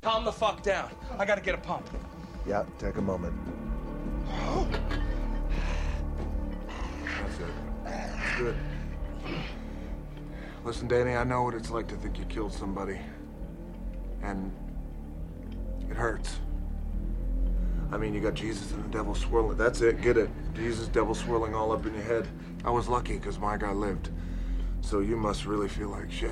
Calm the fuck down. I gotta get a pump. Yeah, take a moment. That's it. That's good. Listen, Danny, I know what it's like to think you killed somebody. And it hurts. I mean, you got Jesus and the devil swirling. That's it, get it. Jesus, devil swirling all up in your head. I was lucky because my guy lived. So you must really feel like shit.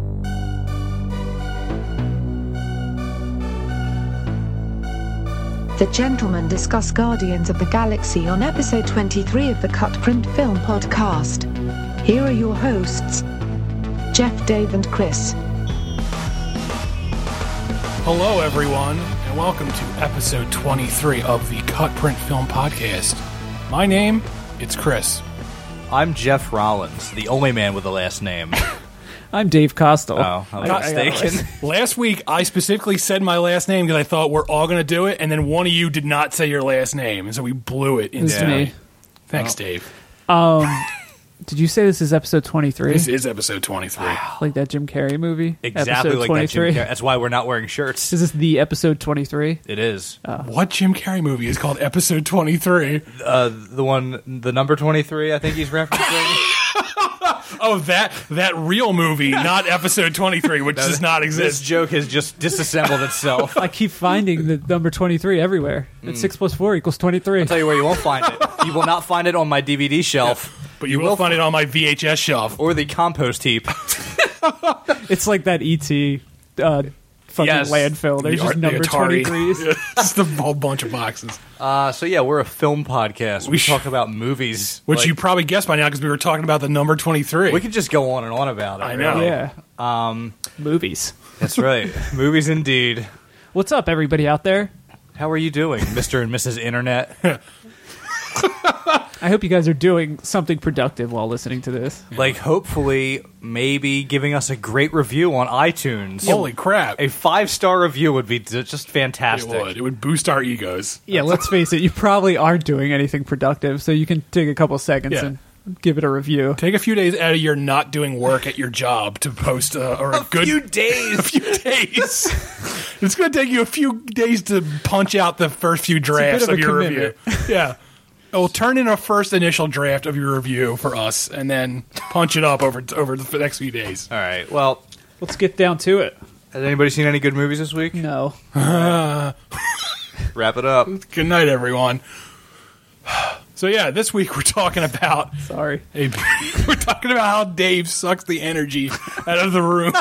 The gentlemen discuss Guardians of the Galaxy on episode 23 of the Cut Print Film Podcast. Here are your hosts, Jeff, Dave, and Chris. Hello, everyone, and welcome to episode 23 of the Cut Print Film Podcast. My name, it's Chris. I'm Jeff Rollins, the only man with the last name. I'm Dave Costel. Oh, I was mistaken. Last week, I specifically said my last name because I thought we're all going to do it, and then one of you did not say your last name, and so we blew it instantly. me. Thanks, Dave. Did you say this is episode 23? This is episode 23. Like that Jim Carrey movie? Exactly Episode like 23? that Jim Carrey. That's why we're not wearing shirts. Is this the episode 23? It is. What Jim Carrey movie is called episode 23? The number 23, I think he's referencing. Oh, that real movie, not episode 23, which does not This exist. joke has just disassembled itself. I keep finding the number 23 everywhere. It's 6 plus 4 equals 23. I'll tell you where you won't find it. You will not find it on my DVD shelf. But you will find it on my VHS shelf. Or the compost heap. It's like that E.T. Fucking Yes. landfill. There's just number Atari. 23s. Just a whole bunch of boxes. So yeah, we're a film podcast. We talk about movies. Which Like, you probably guessed by now because we were talking about the number 23. we could just go on and on about it. I know. really. Yeah. Movies. That's right. Movies indeed. What's up, everybody out there? How are you doing, Mr. and Mrs. Internet? I hope you guys are doing something productive while listening to this. Like, hopefully, maybe giving us a great review on iTunes. Holy crap. A 5-star review would be just It fantastic. would boost our egos. Yeah, let's face it, you probably aren't doing anything productive, so you can take a couple seconds Yeah. and give it a review. Take a few days out of your not doing work at your job to post a good few days. A few days. It's going to take you a few days to punch out the first few drafts bit of of a your commitment. review. Yeah. We'll turn in a first initial draft of your review for us, and then punch it up over the next few days. All right. Well, Let's get down to it. has anybody seen any good movies this week? No. Wrap it up. Good night, everyone. So yeah, this week we're talking about Sorry. we're talking about how Dave sucks the energy out of the room.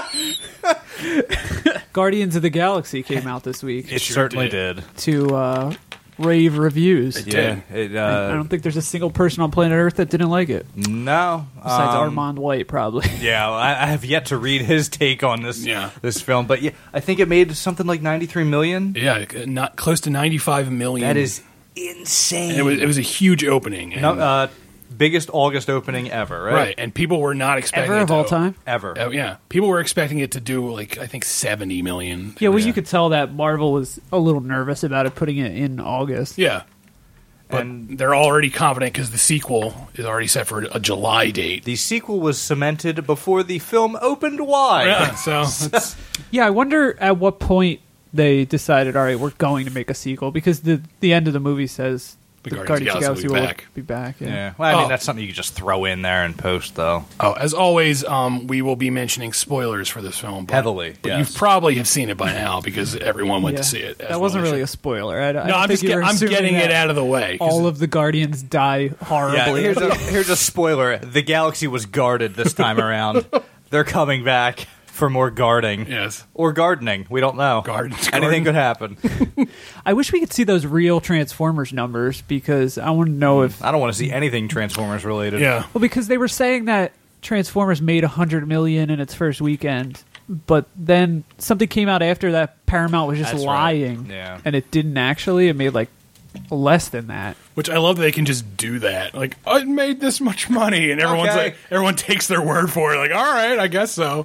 Guardians of the Galaxy came out this week It certainly did. to rave reviews. Yeah. I don't think there's a single person on planet Earth that didn't like it. No. Besides Armand White, probably. Yeah, I have yet to read his take on this this film, but yeah, I think it made something like $93 million. Yeah, not close to 95 million. That is insane. And it was a huge opening. And, biggest August opening ever, right? right, and people were not expecting Ever it of to, all time? Ever. Oh, yeah, people were expecting it to do like I think 70 million. Yeah, well, you could tell that Marvel was a little nervous about it putting it in August. Yeah, but And they're already confident because the sequel is already set for a July date. the sequel was cemented before the film opened wide. Yeah, so it's, Yeah, I wonder at what point they decided, all right, we're going to make a sequel, because the end of the movie says The the Guardians of the Galaxy will be back. be back. Yeah. Yeah. Well, I mean, Oh. that's something you could just throw in there and post, though. oh, as always, we will be mentioning spoilers for this film but, Heavily, But yes. you probably have seen it by now because everyone went Yeah. to see it. That wasn't really a spoiler. I No, don't I'm think just you were I'm assuming getting that it out of the way. 'cause all of the Guardians die horribly. Yeah, here's a spoiler. The galaxy was guarded this time around. They're coming back for more guarding. yes, Or gardening. We don't know. Anything could happen. I wish we could see those real Transformers numbers, because I want to know if... I don't want to see anything Transformers related. yeah. Well, because they were saying that Transformers made $100 million in its first weekend, but then something came out after that Paramount was just That's right. lying. Yeah. And it didn't actually. It made like less than that. Which I love that they can just do that. Like, I made this much money, and everyone's Okay. like, everyone takes their word for it. Like, all right, I guess so.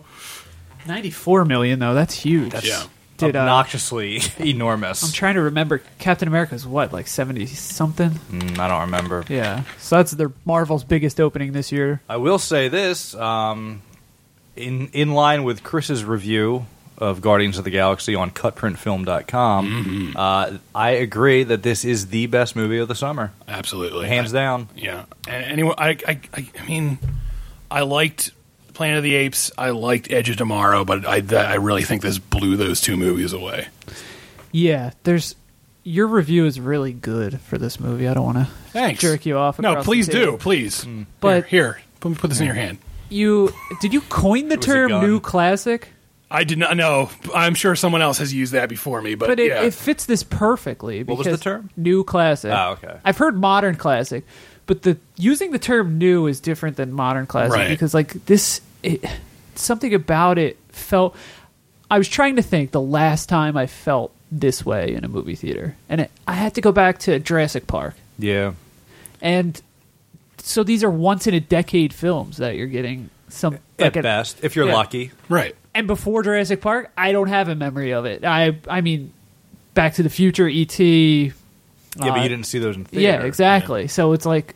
$94 million, though. That's huge. Yeah. Did, Obnoxiously enormous. I'm trying to remember. Captain America's what, like 70-something? I don't remember. Yeah. So that's their Marvel's biggest opening this year. I will say this, in line with Chris's review, of Guardians of the Galaxy on cutprintfilm.com. I agree that this is the best movie of the summer. Absolutely. Hands down. Yeah. And anyway, I mean, I liked Planet of the Apes. I liked Edge of Tomorrow, but I really think this blew those two movies away. Yeah, your review is really good for this movie. I don't want to jerk you off. No, please do, please. But here, put this in your hand. Did you coin the term new classic? I did not know. I'm sure someone else has used that before me, but it fits this perfectly. What was the term? New classic. Oh, okay. I've heard modern classic, but using the term new is different than modern classic because something about it felt. I was trying to think the last time I felt this way in a movie theater, and I had to go back to Jurassic Park. Yeah, and so these are once in a decade films that you're getting some at best if you're lucky, right? And before Jurassic Park, I don't have a memory of it. I mean, Back to the Future, E.T. Yeah, but you didn't see those in theater. Yeah, exactly. Yeah. So it's like,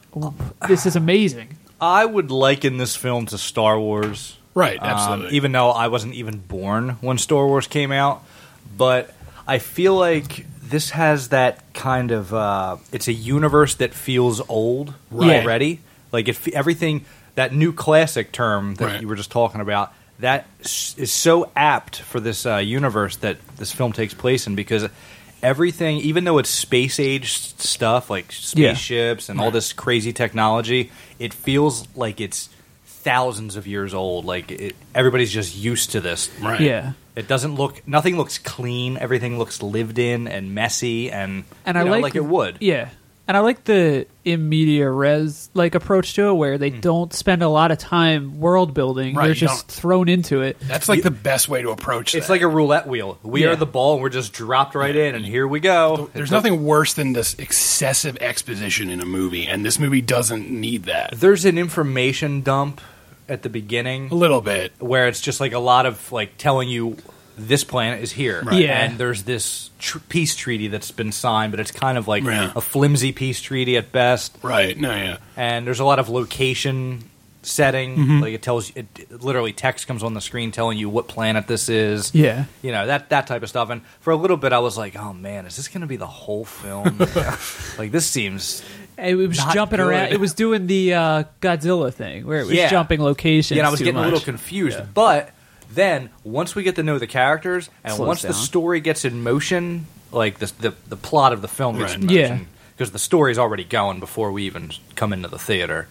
this is amazing. I would liken this film to Star Wars. Right, absolutely. Even though I wasn't even born when Star Wars came out. But I feel like this has that kind of... it's a universe that feels old already. Like, everything... That new classic term that you were just talking about... That is so apt for this universe that this film takes place in because everything, even though it's space-age stuff like spaceships and all this crazy technology, it feels like it's thousands of years old. Like everybody's just used to this. Right. Yeah. It doesn't look. Nothing looks clean. Everything looks lived in and messy, and I like it would. Yeah. And I like the in media res approach to it, where they don't spend a lot of time world building; they're just thrown into it. That's the best way to approach it. It's like a roulette wheel. We are the ball, and we're just dropped right in, and here we go. There's nothing worse than this excessive exposition in a movie, and this movie doesn't need that. There's an information dump at the beginning, a little bit, where it's just like a lot of telling you. This planet is here, and there's this peace treaty that's been signed, but it's kind of like a flimsy peace treaty at best. Right? No, yeah. And there's a lot of location setting, like it tells you, literally text comes on the screen telling you what planet this is. Yeah, that type of stuff. And for a little bit, I was like, oh man, is this going to be the whole film? Like this seems. It was jumping good. around. It was doing the Godzilla thing where it was jumping locations. Yeah, I was getting a little confused, but. Then, once we get to know the characters, and once the story gets in motion, like the plot of the film gets in motion, because the story's already going before we even come into the theater.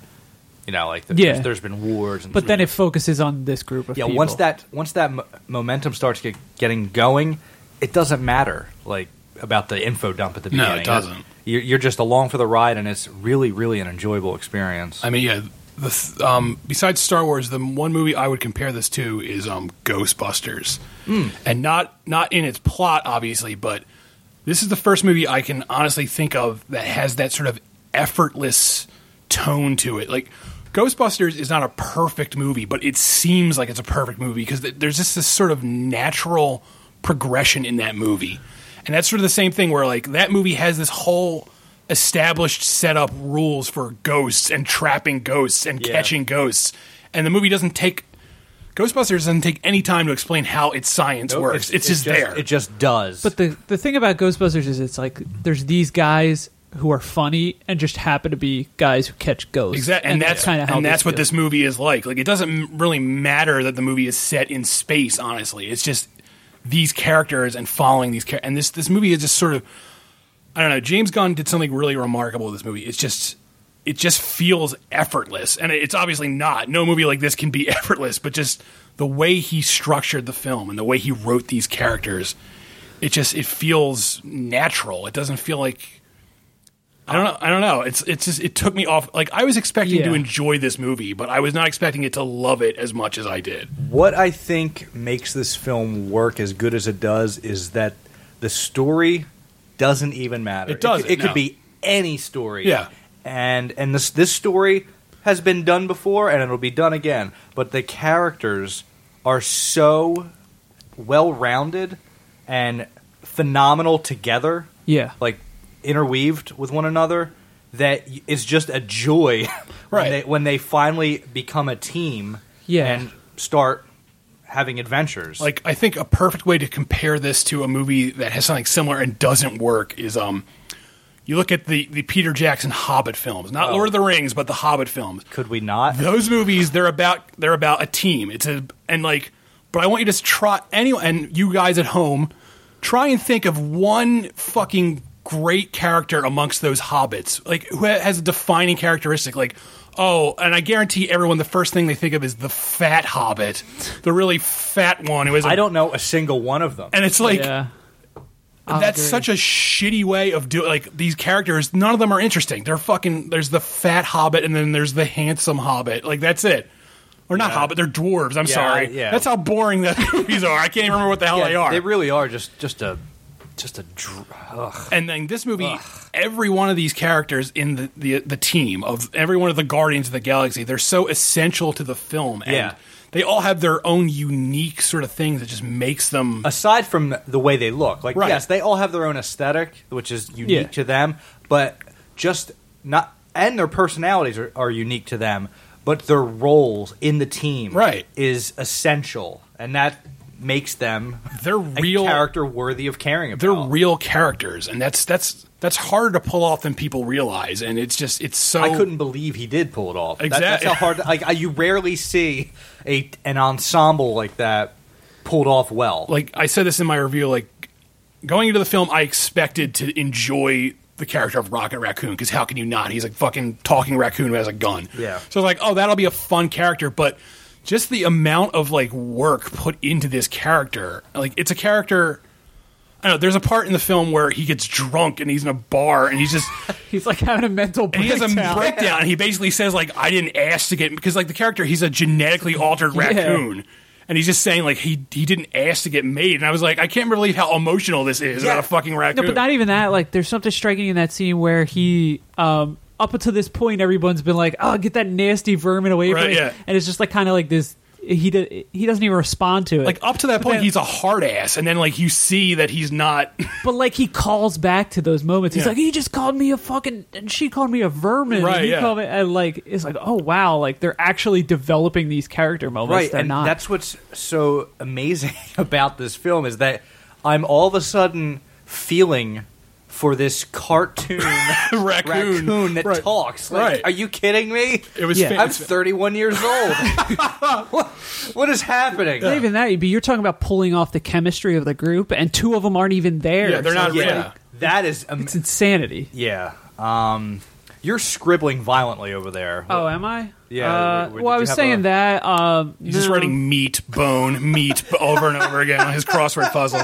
There's been wars. But then it focuses on this group of people. Once that momentum starts getting going, it doesn't matter about the info dump at the beginning. No, it doesn't. You're just along for the ride, and it's really, really an enjoyable experience. I mean, yeah. Besides Star Wars, the one movie I would compare this to is Ghostbusters, and not in its plot, obviously, but this is the first movie I can honestly think of that has that sort of effortless tone to it. Like Ghostbusters is not a perfect movie, but it seems like it's a perfect movie because there's just this sort of natural progression in that movie, and that's sort of the same thing where that movie has this whole established setup rules for ghosts and trapping ghosts and catching ghosts, and the movie Ghostbusters doesn't take any time to explain how its science works. It's just there. It just does. But the thing about Ghostbusters is it's like there's these guys who are funny and just happen to be guys who catch ghosts. Exactly, and that's kind of that's what this movie is like. Like it doesn't really matter that the movie is set in space. Honestly, it's just these characters and following these characters. And this movie is just sort of. I don't know. James Gunn did something really remarkable with this movie. It just feels effortless, and it's obviously not. No movie like this can be effortless, but just the way he structured the film and the way he wrote these characters, it feels natural. It doesn't feel like I don't know. It's just it took me off. Like I was expecting to enjoy this movie, but I was not expecting it to love it as much as I did. What I think makes this film work as good as it does is that the story. Doesn't even matter. It doesn't. It could be any story. Yeah. And this story has been done before, and it'll be done again. But the characters are so well-rounded and phenomenal together. Yeah. Interweaved with one another, that it's just a joy right. when they finally become a team yeah. and start having adventures. Like, I think a perfect way to compare this to a movie that has something similar and doesn't work is you look at the Peter Jackson Hobbit films, not Lord of the Rings, but the Hobbit films. Could we not? Those movies, they're about a team. But I want you to try and you guys at home, try and think of one fucking great character amongst those hobbits, like who has a defining characteristic. Like, and I guarantee everyone the first thing they think of is the fat hobbit, the really fat one who is. I don't know a single one of them, and it's like. Yeah. That's such a shitty way of doing. Like, these characters, none of them are interesting. They're fucking. There's the fat hobbit, and then there's the handsome hobbit. Like, that's it. Or not hobbit. They're dwarves. I'm sorry. Yeah. That's how boring the movies are. I can't even remember what the hell they are. They really are just a. And then this movie, every one of these characters in the team of every one of the Guardians of the Galaxy, they're so essential to the film. And they all have their own unique sort of things that just makes them... Aside from the way they look. Like, yes, they all have their own aesthetic, which is unique to them, but just not... And their personalities are unique to them, but their roles in the team is essential. And that makes them a character worthy of caring about. They're real characters, and that's harder to pull off than people realize, and it's so... I couldn't believe he did pull it off. Exactly. That's how hard... Like, you rarely see an ensemble like that pulled off well. Like, I said this in my review, like, going into the film, I expected to enjoy the character of Rocket Raccoon, because how can you not? He's a fucking talking raccoon who has a gun. Yeah. So I was like, that'll be a fun character, but just the amount of, like, work put into this character, like, it's a character... I don't know, there's a part in the film where he gets drunk and he's in a bar and he's just... he's like having a mental breakdown. And he has a breakdown and he basically says, like, I didn't ask to get... Because, like, the character, he's a genetically altered raccoon. And he's just saying, like, he didn't ask to get made. And I was like, I can't believe how emotional this is about a fucking raccoon. No, but not even that. Like, there's something striking in that scene where he... up until this point, everyone's been like, get that nasty vermin away from me. Yeah. And it's just, like, kind of like this... He doesn't even respond to it. Like, up to that point, he's a hard ass, and then, like, you see that he's not. But, like, he calls back to those moments. He's like, he just called me a fucking, and she called me a vermin. Right, and he called me, and, like, it's like, oh, wow. Like, they're actually developing these character moments. Right, they're and not. that's what's so amazing about this film is that I'm all of a sudden feeling for this cartoon raccoon that talks. Like, are you kidding me? It was. I'm 31 years old. What is happening? Not even that. You're talking about pulling off the chemistry of the group, and two of them aren't even there. Yeah, they're not. Like, that is it's insanity. Yeah. You're scribbling violently over there. Oh, am I? Yeah. Well, I was saying that. He's just writing meat, bone, meat over and over again on his crossword puzzle.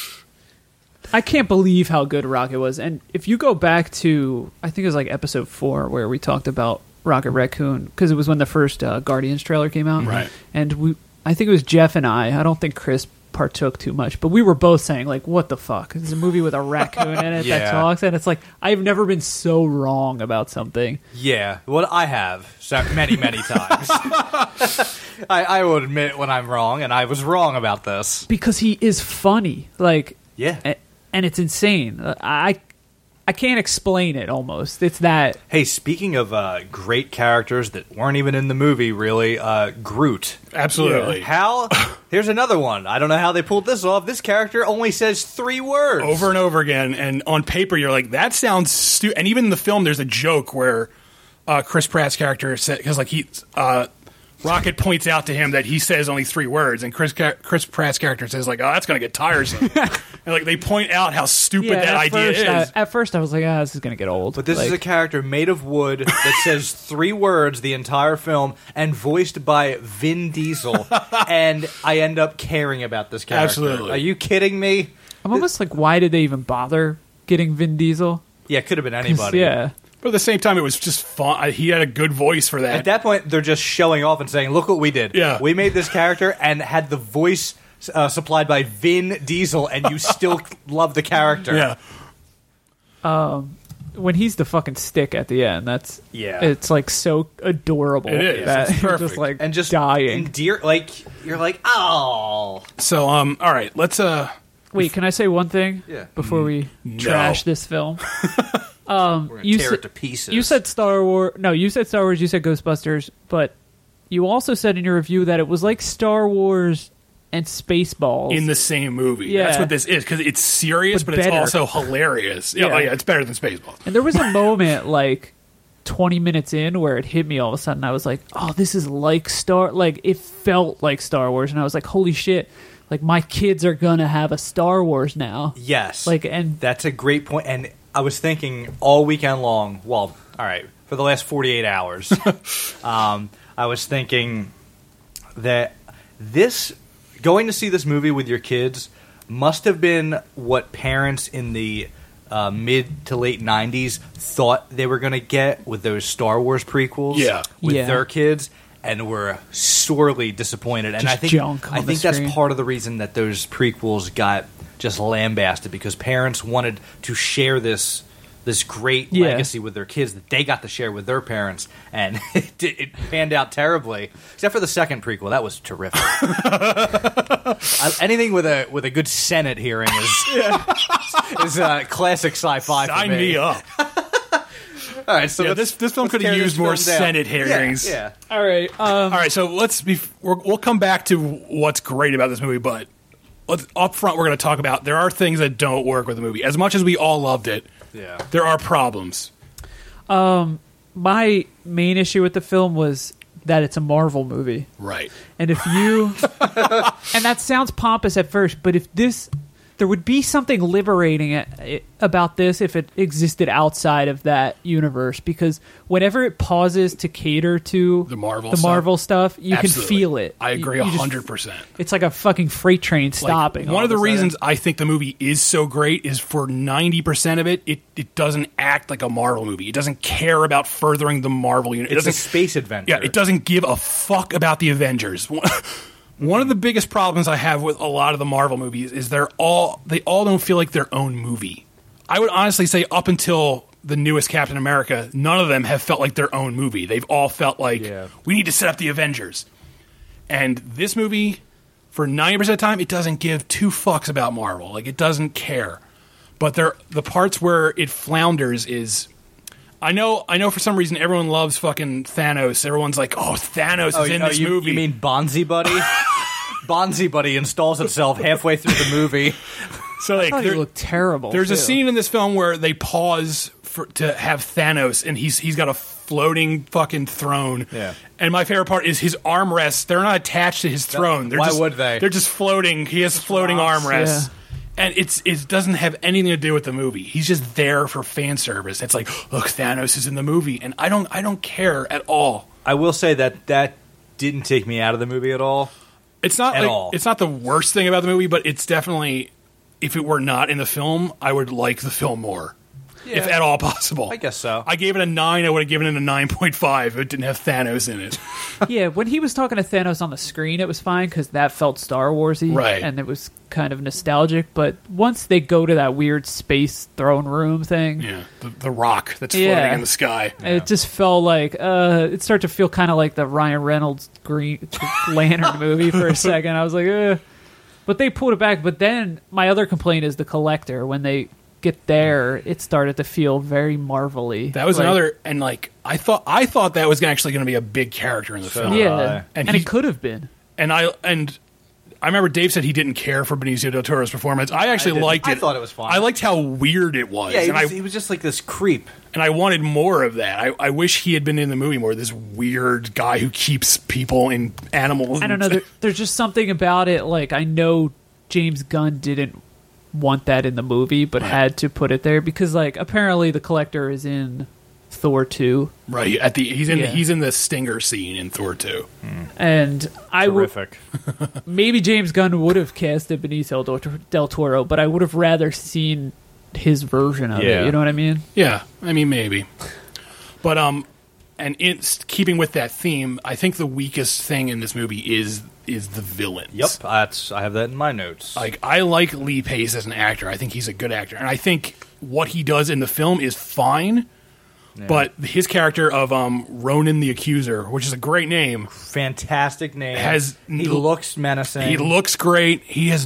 I can't believe how good Rocket was. And if you go back to, I think it was like episode 4 where we talked about Rocket Raccoon, because it was when the first Guardians trailer came out. Right. And I think it was Jeff and I don't think Chris partook too much, but we were both saying, like, what the fuck? It's a movie with a raccoon in it that talks, and it's like, I've never been so wrong about something. Yeah. Well, I have many, many times. I will admit when I'm wrong, and I was wrong about this. Because he is funny. Like, yeah. And it's insane. I can't explain it almost. It's that. Hey, speaking of great characters that weren't even in the movie, really, Groot. Absolutely. Here's another one. I don't know how they pulled this off. This character only says 3 words. Over and over again. And on paper, you're like, that sounds stupid. And even in the film, there's a joke where Chris Pratt's character said, because like Rocket points out to him that he says only 3 words, and Chris Pratt's character says, like, oh, that's going to get tiresome. And, like, they point out how stupid that idea is. At first, I was like, this is going to get old. But this is a character made of wood that says 3 words the entire film and voiced by Vin Diesel, and I end up caring about this character. Absolutely. Are you kidding me? I'm almost like, why did they even bother getting Vin Diesel? Yeah, it could have been anybody. Yeah. But at the same time, it was just fun. He had a good voice for that. At that point, they're just showing off and saying, look what we did. Yeah. We made this character and had the voice supplied by Vin Diesel, and you still love the character. Yeah. When he's the fucking stick at the end, it's like so adorable. It is. That it's perfect. Just like and just dying. You're like, oh. So, all right, let's Wait, can I say one thing? Yeah. Before we trash this film. We're gonna tear it to pieces. You said Star Wars. No, you said Star Wars. You said Ghostbusters. But you also said in your review that it was like Star Wars and Spaceballs in the same movie. Yeah. That's what this is, because it's serious, but it's better. also hilarious. Yeah, Yeah. oh yeah, it's better than Spaceballs. And there was a moment like 20 minutes in where it hit me all of a sudden. I was like, oh, this is like it felt like Star Wars. And I was like, holy shit, like my kids are going to have a Star Wars now. Yes. And that's a great point. And I was thinking all weekend long, well, all right, for the last 48 hours, I was thinking that going to see this movie with your kids must have been what parents in the mid to late 90s thought they were going to get with those Star Wars prequels with their kids, and were sorely disappointed. And Just junk on I the think that's screen. part of the reason that those prequels got just lambasted, because parents wanted to share this great legacy with their kids that they got to share with their parents, and it panned out terribly. Except for the second prequel, that was terrific. Anything with a good Senate hearing is classic sci-fi. Sign for me up. All right, so this film could have used more Senate hearings. Yeah. all right. All right, so we'll come back to what's great about this movie, but up front we're going to talk about there are things that don't work with the movie. As much as we all loved it, there are problems. My main issue with the film was that it's a Marvel movie. Right. And if you... and that sounds pompous at first, but if there would be something liberating about this if it existed outside of that universe, because whenever it pauses to cater to the Marvel stuff, you Absolutely. can feel it. I agree 100%. It's like a fucking freight train stopping. One of the reasons I think the movie is so great is for 90% of it doesn't act like a Marvel movie. It doesn't care about furthering the Marvel universe. It's a space adventure. Yeah, it doesn't give a fuck about the Avengers. One of the biggest problems I have with a lot of the Marvel movies is they all don't feel like their own movie. I would honestly say up until the newest Captain America, none of them have felt like their own movie. They've all felt like we need to set up the Avengers. And this movie, for 90% of the time, it doesn't give two fucks about Marvel. Like, it doesn't care. But the parts where it flounders is... I know for some reason everyone loves fucking Thanos. Everyone's like, oh, Thanos is in this movie. You mean Bonzi Buddy? Bonzi Buddy installs itself halfway through the movie. So like, they look terrible. There's a scene in this film where they pause to have Thanos, and he's got a floating fucking throne. Yeah. And my favorite part is his armrests. They're not attached to his throne. Why would they? They're just floating. He has floating armrests. Yeah. And it doesn't have anything to do with the movie. He's just there for fan service. It's like, look, Thanos is in the movie, and I don't care at all. I will say that didn't take me out of the movie at all. It's not at all. It's not the worst thing about the movie, but it's definitely, if it were not in the film, I would like the film more. If at all possible. I guess so. I gave it a 9. I would have given it a 9.5 if it didn't have Thanos in it. Yeah, when he was talking to Thanos on the screen, it was fine because that felt Star Wars-y. Right. And it was kind of nostalgic. But once they go to that weird space throne room thing... Yeah, the rock that's floating in the sky. It just felt like... it started to feel kind of like the Ryan Reynolds Green Lantern movie for a second. I was like, But they pulled it back. But then my other complaint is the Collector. When they... get there, it started to feel very Marvel-y. That was another, and like I thought that was actually going to be a big character in the film. Yeah, and it could have been. And I remember Dave said he didn't care for Benicio del Toro's performance. I actually liked it. I thought it was fine. I liked how weird it was. Yeah, he was just like this creep. And I wanted more of that. I wish he had been in the movie more. This weird guy who keeps people in animals. I don't know. There's just something about it. Like, I know James Gunn didn't want that in the movie, but had to put it there because, like, apparently the Collector is in Thor 2. Right. He's in the Stinger scene in Thor 2. And I would Terrific. maybe James Gunn would have casted Benicio del Toro, but I would have rather seen his version of it. You know what I mean? Yeah. I mean, maybe. But and it's keeping with that theme, I think the weakest thing in this movie is the villains. Yep, I have that in my notes. Like, I like Lee Pace as an actor. I think he's a good actor, and I think what he does in the film is fine. Yeah. But his character of Ronan the Accuser, which is a great name, fantastic name, he looks menacing. He looks great. He's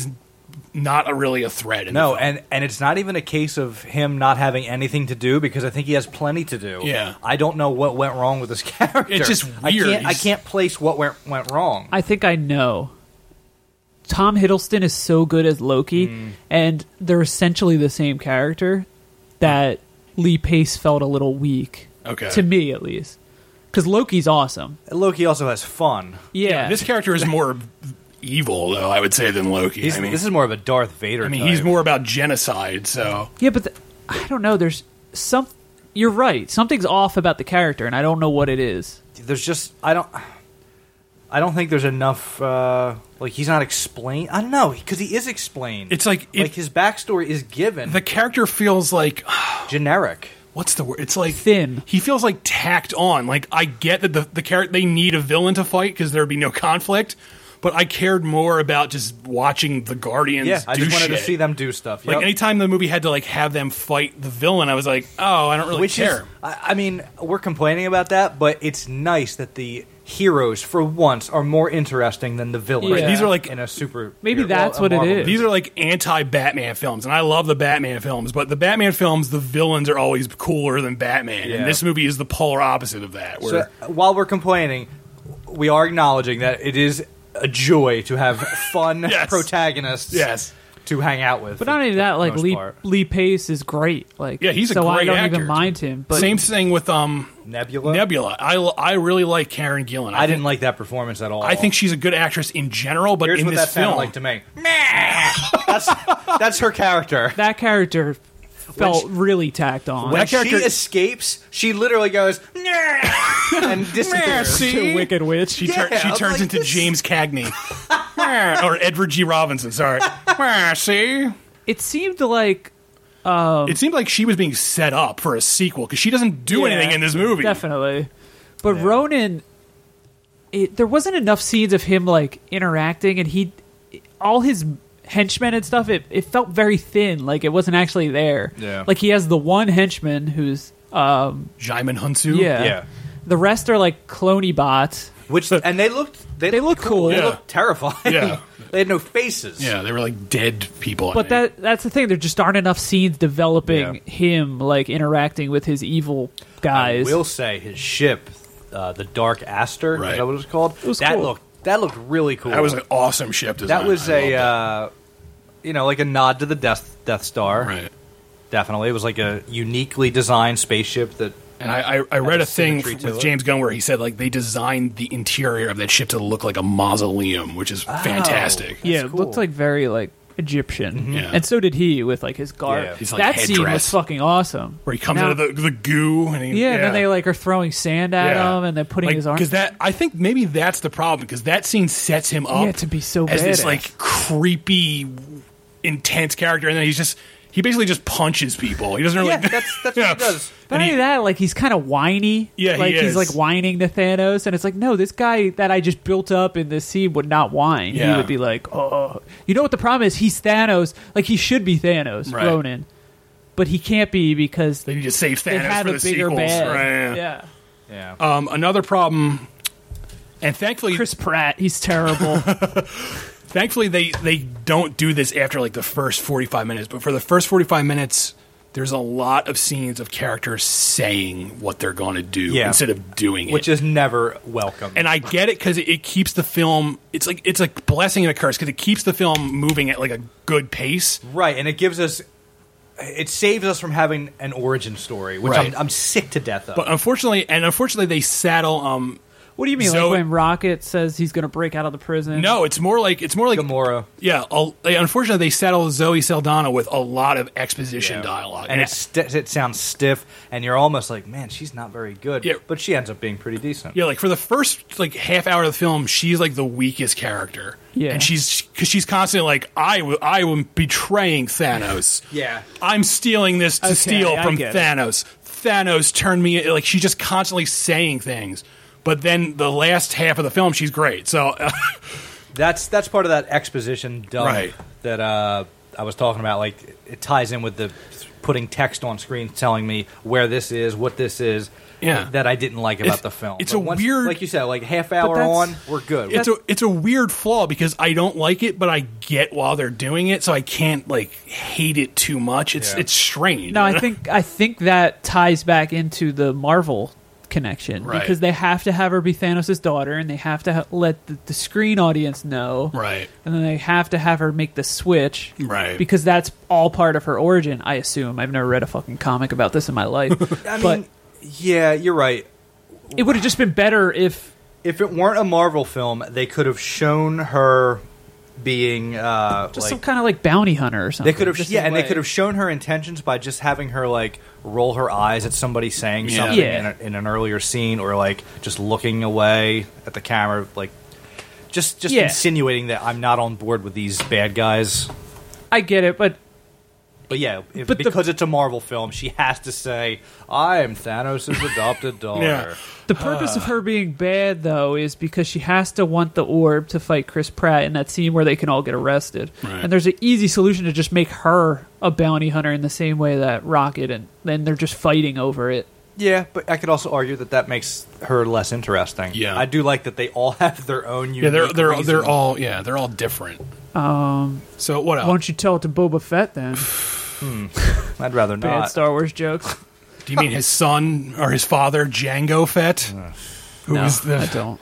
not really a threat. And it's not even a case of him not having anything to do, because I think he has plenty to do. Yeah, I don't know what went wrong with this character. It's just weird. I can't place what went wrong. I think I know. Tom Hiddleston is so good as Loki, and they're essentially the same character that Lee Pace felt a little weak. Okay. To me, at least. Because Loki's awesome. Loki also has fun. Yeah. This character is more evil, though, I would say, than Loki. This is more of a Darth Vader type. he's more about genocide, so... Yeah, but I don't know. There's some... You're right. Something's off about the character, and I don't know what it is. There's just... I don't think there's enough... he's not explained. I don't know, because he is explained. It's like... his backstory is given. The character feels like... generic. What's the word? It's like... Thin. He feels like tacked on. Like, I get that the character... They need a villain to fight because there would be no conflict, but I cared more about just watching the Guardians do I just wanted shit. to see them do stuff. Like, anytime the movie had to, have them fight the villain, I was like, oh, I don't really care. I mean, we're complaining about that, but it's nice that the heroes, for once, are more interesting than the villains. Yeah. Right, these are like... in a super... Maybe that's what it is. These are like anti-Batman films, and I love the Batman films, but the Batman films, the villains are always cooler than Batman, and this movie is the polar opposite of that. So, while we're complaining, we are acknowledging that it is a joy to have fun protagonists to hang out with. But not only that, Lee Pace is great. He's a so great I don't actor. even mind him. But same thing with Nebula. I really like Karen Gillan. I didn't like that performance at all. I think she's a good actress in general, but Here's in what this that sounded film, like to me. That's her character. That character felt really tacked on. When she escapes, she literally goes and disappears. To Wicked Witch. She turns into James Cagney or Edward G. Robinson. Sorry. See, it seemed like she was being set up for a sequel because she doesn't do anything in this movie. Definitely, but Ronan, there wasn't enough scenes of him interacting, and all his henchmen and stuff. It felt very thin, like it wasn't actually there. Yeah, like he has the one henchman who's Jaimin Hunsu. Yeah. The rest are like cloney bots, and they looked cool. They looked terrifying. Yeah. They had no faces. Yeah, they were like dead people. But that's the thing. There just aren't enough scenes developing him interacting with his evil guys. I will say his ship, the Dark Aster, is that what it was called? It was cool. That looked really cool. That was an awesome ship design. That was a nod to the Death Star. Right. Definitely, it was like a uniquely designed spaceship that. And I read a thing with James Gunn where he said they designed the interior of that ship to look like a mausoleum, which is fantastic. Yeah, it looked very Egyptian. Mm-hmm. Yeah. And so did he with his garb. Yeah. His, that scene was fucking awesome. Where he comes out of the goo and and then they are throwing sand at him and they're putting his arm. Because I think maybe that's the problem, because that scene sets him up to be so as badass. this creepy, intense character, and then he basically just punches people. He doesn't really. That's what he does. But not only that, he's kind of whiny. Yeah, he's whining to Thanos, and it's no, this guy that I just built up in this scene would not whine. Yeah. He would be like, oh, you know what the problem is? He's Thanos. He should be Thanos, right. Ronan, but he can't be because they need to save they Thanos had for a the bigger sequels. bad. Right. Yeah. Another problem, and thankfully, Chris Pratt, he's terrible. Thankfully, they don't do this after the first 45 minutes. But for the first 45 minutes, there's a lot of scenes of characters saying what they're going to do instead of doing it, which is never welcome. And I get it because it keeps the film. It's a blessing and a curse because it keeps the film moving at a good pace, right? And it saves us from having an origin story, which I'm sick to death of. But unfortunately, they saddle. What do you mean, when Rocket says he's going to break out of the prison? No, it's more like Gamora. Yeah, unfortunately, they saddle Zoe Saldana with a lot of exposition dialogue, and it sounds stiff, and you're almost like, man, she's not very good. Yeah. But she ends up being pretty decent. Yeah, for the first half hour of the film, she's the weakest character. Yeah, and she's constantly I am betraying Thanos. Yeah, I'm stealing this to steal from Thanos. Thanos turned me she's just constantly saying things. But then the last half of the film, she's great. So that's part of that exposition dump that I was talking about. It ties in with the putting text on screen telling me where this is, what this is. Yeah. That I didn't like about the film. It's weird, like you said, half hour on, we're good. It's a weird flaw because I don't like it, but I get while they're doing it, so I can't hate it too much. It's strange. No, I think that ties back into the Marvel connection Right. because they have to have her be Thanos' daughter, and they have to let the screen audience know, Right. and then they have to have her make the switch, Right. Because that's all part of her origin. I assume. I've never read a fucking comic about this in my life, I but mean, yeah, you're right. it would have just been better if If it weren't a Marvel film, they could have shown her being just some kind of like bounty hunter or something. They could have, just yeah, in a and they way. could have shown her intentions by just having her like roll her eyes at somebody saying Yeah. something Yeah. in an earlier scene, or like just looking away at the camera, like just Yeah. insinuating that I'm not on board with these bad guys. I get it, but But yeah, But because it's a Marvel film, she has to say, "I am Thanos' adopted daughter." Yeah. the purpose of her being bad though is because she has to want the orb to fight Chris Pratt in that scene where they can all get arrested. Right. And there's an easy solution to just make her a bounty hunter in the same way that Rocket, and then they're just fighting over it. Yeah, but I could also argue that makes her less interesting. Yeah. I do like that they all have their own Yeah, unique they're reason. all different. So what Why else? don't you tell it to Boba Fett then? I'd rather Bad not. Star Wars jokes. Do you mean his son or his father, Django Fett? Who No, was the I don't.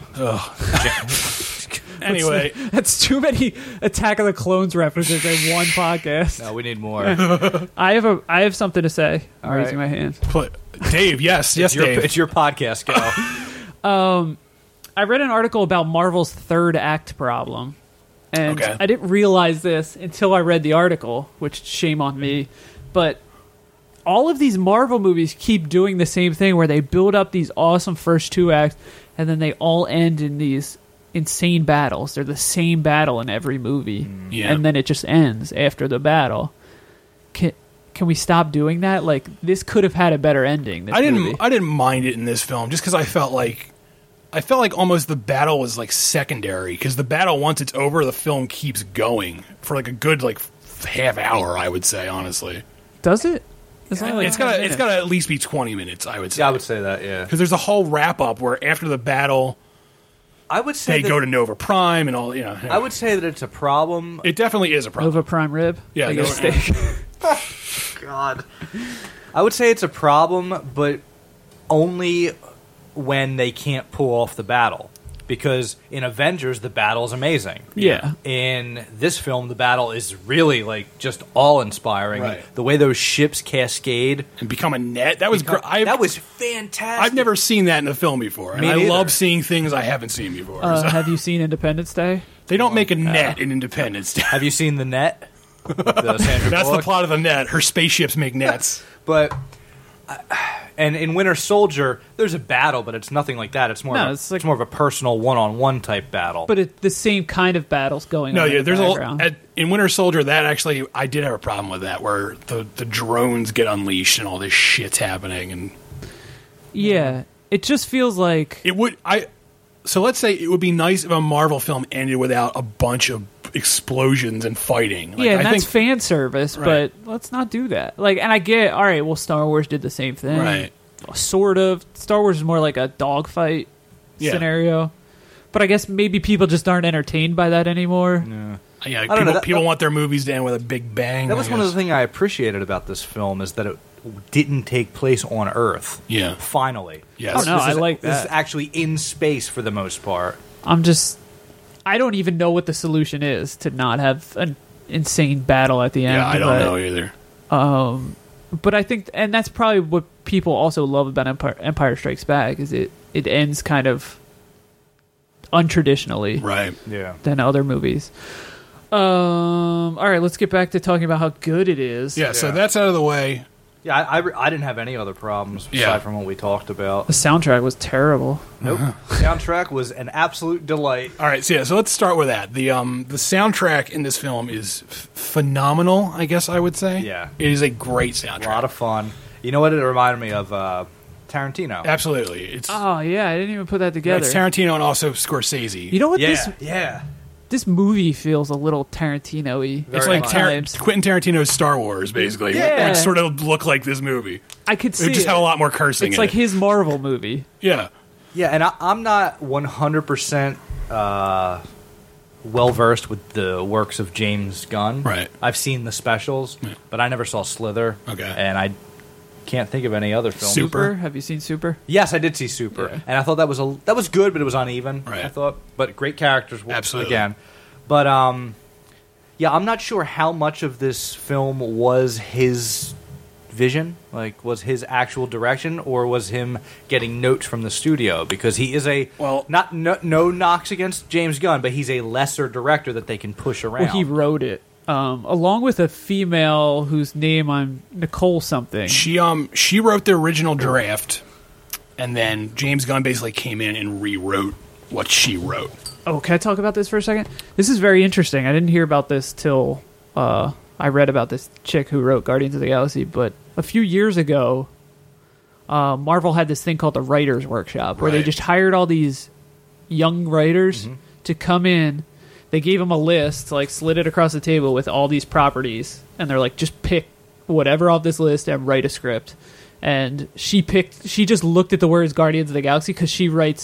anyway? That's too many Attack of the Clones references in one podcast. No, we need more. I have something to say. I'm All raising right. my hand. Dave, yes, Dave. It's your podcast, go. I read an article about Marvel's third act problem, and Okay. I didn't realize this until I read the article, which shame on me. But all of these Marvel movies keep doing the same thing where they build up these awesome first two acts, and then they all end in these insane battles. They're the same battle in every movie, Yeah. and then it just ends after the battle. Can we stop doing that? Like, this could have had a better ending. This movie. I didn't mind it in this film just because I felt like almost the battle was like secondary, because the battle, once it's over, the film keeps going for like a good like half hour, I would say, honestly. Does it? It's only like It's 10 got minutes. to at least be 20 minutes, I would say. Yeah, I would say that. Yeah, Because there's a whole wrap up where after the battle I would say they that, go to Nova Prime and all. I would say that it's a problem. It definitely is a problem. Nova Prime Rib. Yeah, Like a Nova- steak. God, I would say it's a problem, but only when they can't pull off the battle. Because in Avengers, the battle is amazing. Yeah. In this film, the battle is really like just awe-inspiring. Right. The way those ships cascade. And become a net. That was great. That was fantastic. I've never seen that in a film before, and Me I neither. love seeing things I haven't seen before. So Have you seen Independence Day? they don't make a net in Independence Day. Have you seen The Net? With, Sandra That's the Bullock? plot of the net. Her spaceships make nets. But and in Winter Soldier, there's a battle, but it's nothing like that. It's more No, of it's like- it's more of a personal one-on-one type battle. But it's the same kind of battles going No, on. yeah, in the there's background. in Winter Soldier that actually I did have a problem with that, where the drones get unleashed and all this shit's happening, and Yeah. It just feels like. it would So let's say it would be nice if a Marvel film ended without a bunch of explosions and fighting. Like, Yeah, and I that's think, fan service, Right. but let's not do that. Like, and I get, all right, well, Star Wars did the same thing. Right. Sort of. Star Wars is more like a dogfight Yeah. scenario. But I guess maybe people just aren't entertained by that anymore. yeah, don't know, people that- want their movies to end with a big bang. that was I one of guess. the things I appreciated about this film is that it didn't take place on Earth. Yeah. Finally. Yes. Oh, no, I like This is that. actually in space for the most part. I don't even know what the solution is to not have an insane battle at the end. Yeah, I don't know either. But I think, and that's probably what people also love about Empire Strikes Back, is it ends kind of untraditionally Right. Yeah. than other movies. All right, let's get back to talking about how good it is. Yeah, so that's out of the way. Yeah, I didn't have any other problems aside Yeah. from what we talked about. The soundtrack was terrible. Nope. Soundtrack was an absolute delight. All right, so let's start with that. The soundtrack in this film is phenomenal, I guess I would say. Yeah. It is a great soundtrack. A lot of fun. You know what it reminded me of? Tarantino. Absolutely. It's, Oh yeah, I didn't even put that together. it's Tarantino and also Scorsese. You know what Yeah. this movie feels a little Tarantino-y. It's Very like much. Quentin Tarantino's Star Wars, basically. Yeah. It would sort of look like this movie. I could see It just it. have a lot more cursing It's in like it. his Marvel movie. Yeah. Yeah, and I'm not 100% well versed with the works of James Gunn. Right. I've seen the specials, but I never saw Slither. Okay. And I can't think of any other film. Super? Have you seen Super? Yes, I did see Super, and I thought that was good, but it was uneven. Right. I thought, but great characters. Absolutely. Again, but yeah, I'm not sure how much of this film was his vision, like was his actual direction, or was him getting notes from the studio, because he is no knocks against James Gunn, but he's a lesser director that they can push around. Well, he wrote it along with a female whose name I'm Nicole something. She wrote the original draft, and then James Gunn basically came in and rewrote what she wrote. Oh, can I talk about this for a second? This is very interesting. I didn't hear about this till I read about this chick who wrote Guardians of the Galaxy, but a few years ago, Marvel had this thing called the Writers' Workshop, where they just hired all these young writers to come in. They gave them a list, like slid it across the table with all these properties, and they're like, just pick whatever off this list and write a script. And she just looked at the words Guardians of the Galaxy because she writes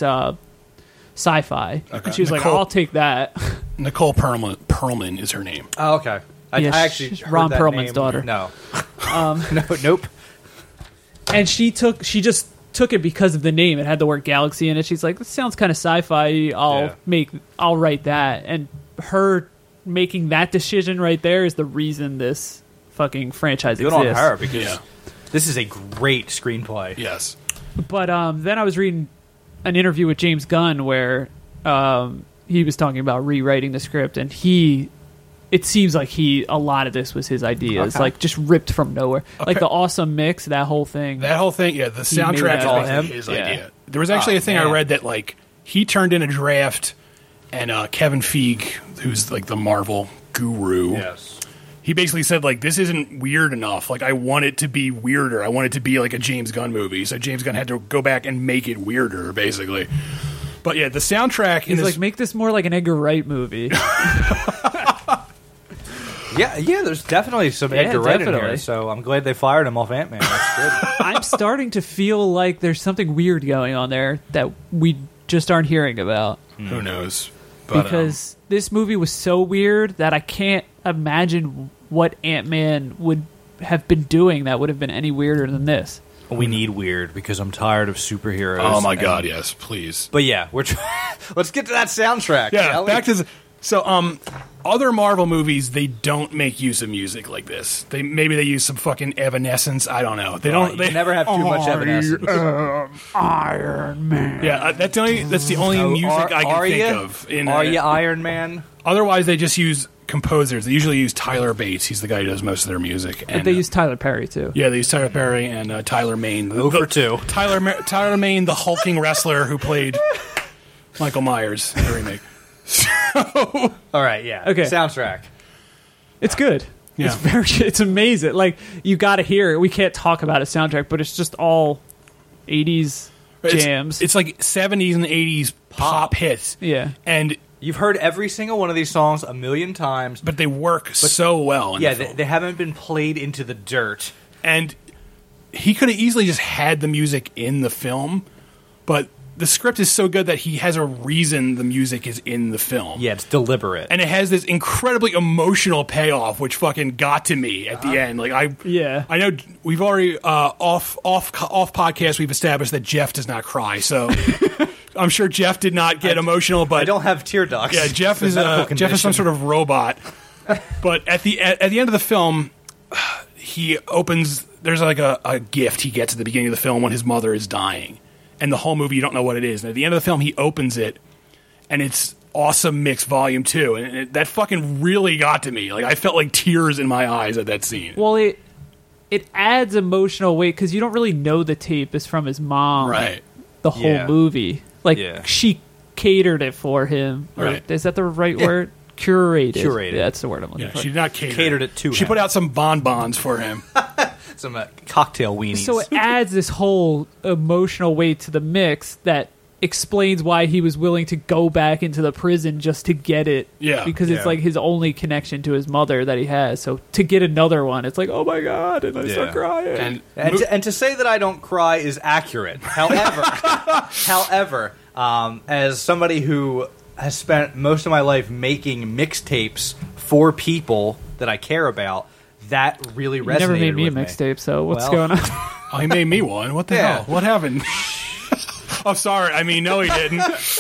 sci-fi. Okay. And she was like, I'll take that. Nicole Perlman is her name. Oh, okay. I actually heard Ron that Perlman's name. daughter. No. Nope. And she just took it because of the name. It had the word galaxy in it. She's like, this sounds kind of sci-fi. I'll write that. And her making that decision right there is the reason this fucking franchise exists. Good on her, because this is a great screenplay. Yes. But then I was reading an interview with James Gunn where he was talking about rewriting the script, and it seems like a lot of this was his ideas, like just ripped from nowhere. Okay. Like the Awesome Mix, that whole thing. The soundtrack is all his idea. There was actually a thing I read that like he turned in a draft, and Kevin Feige, who's like the Marvel guru, he basically said like, this isn't weird enough. Like I want it to be weirder. I want it to be like a James Gunn movie. So James Gunn had to go back and make it weirder, basically. But yeah, the soundtrack. He's like, make this more like an Edgar Wright movie. Yeah, there's definitely some Edgar Wright in here, so I'm glad they fired him off Ant-Man. That's good. I'm starting to feel like there's something weird going on there that we just aren't hearing about. Who knows? But, because this movie was so weird that I can't imagine what Ant-Man would have been doing that would have been any weirder than this. We need weird, because I'm tired of superheroes. Oh my god, yes, please. But yeah, let's get to that soundtrack. Yeah, back to other Marvel movies, they don't make use of music like this. Maybe they use some fucking Evanescence. I don't know. They never have too much Evanescence. Iron Man. Yeah, that's the only music I can think of. Are you Iron Man? Otherwise, they just use composers. They usually use Tyler Bates. He's the guy who does most of their music. But they use Tyler Perry too. Yeah, they use Tyler Perry and Tyler Mane. Over two. Tyler Mane, the hulking wrestler who played Michael Myers in the remake. All right, yeah. Okay. Soundtrack. It's good. Yeah. It's amazing. Like, you got to hear it. We can't talk about a soundtrack, but it's just all 80s jams. It's like 70s and 80s pop hits. Yeah. And you've heard every single one of these songs a million times, but they work so well. They haven't been played into the dirt. And he could have easily just had the music in the film, but the script is so good that he has a reason the music is in the film. Yeah, it's deliberate. And it has this incredibly emotional payoff, which fucking got to me at the end. Like I know we've already off podcast we've established that Jeff does not cry, so I'm sure Jeff did not get emotional. But I don't have tear ducts. Yeah, Jeff is some sort of robot. But at the end of the film, he opens. There's like a gift he gets at the beginning of the film when his mother is dying. And the whole movie, you don't know what it is. And at the end of the film, he opens it, and it's Awesome Mix Volume 2. And that fucking really got to me. Like, I felt like tears in my eyes at that scene. Well, it adds emotional weight, because you don't really know the tape is from his mom. Right. The whole movie. Like, she catered it for him. Right. Is that the right word? Curated. Yeah, that's the word I'm looking for. She did not cater. Catered it to him. She put out some bonbons for him. Some cocktail weenies. So it adds this whole emotional weight to the mix that explains why he was willing to go back into the prison just to get it. Yeah. Because it's like his only connection to his mother that he has. So to get another one, it's like, oh my God, and I start crying. And to say that I don't cry is accurate. However, as somebody who has spent most of my life making mixtapes for people that I care about, that really resonated. You never made me a with mixtape, so what's going on? Oh, he made me one. What the hell? What happened? Oh, sorry. I mean, no, he didn't.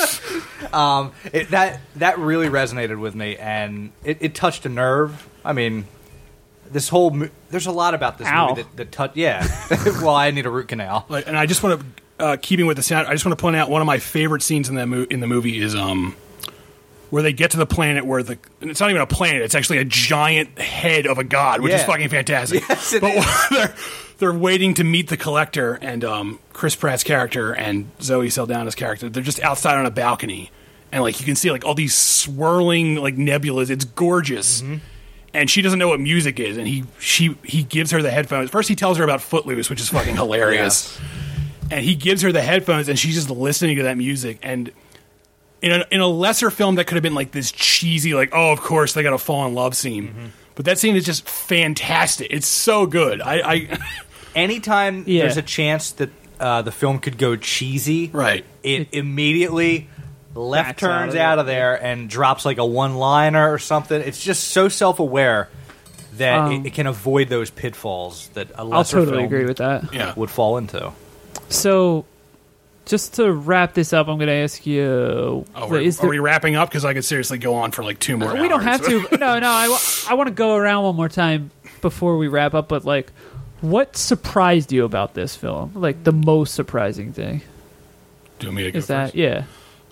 That really resonated with me, and it touched a nerve. I mean, this whole there's a lot about this movie that touched. Yeah. Well, I need a root canal. And I just want to, keeping with the sound, I just want to point out one of my favorite scenes in the movie is where they get to the planet where and it's not even a planet, it's actually a giant head of a god, which is fucking fantastic. Yes, it is. They're waiting to meet the Collector, and Chris Pratt's character and Zoe Saldana's character, they're just outside on a balcony, and like you can see like all these swirling like nebulas. It's gorgeous. Mm-hmm. And she doesn't know what music is, and he gives her the headphones. First he tells her about Footloose, which is fucking hilarious. Yes. And he gives her the headphones, and she's just listening to that music. And in a lesser film that could have been like this cheesy, like, oh, of course they got a fall in love scene. Mm-hmm. But that scene is just fantastic. It's so good. Anytime there's a chance that the film could go cheesy, right? It immediately left turns out of there and drops like a one-liner or something. It's just so self-aware that it can avoid those pitfalls that a lesser film agree with that. Would fall into. So, just to wrap this up, I'm going to ask you... are we wrapping up? Because I could seriously go on for like 2 more hours. We don't have to. No, I want to go around one more time before we wrap up, but like, what surprised you about this film? Like, the most surprising thing? Do me a Is that, yeah.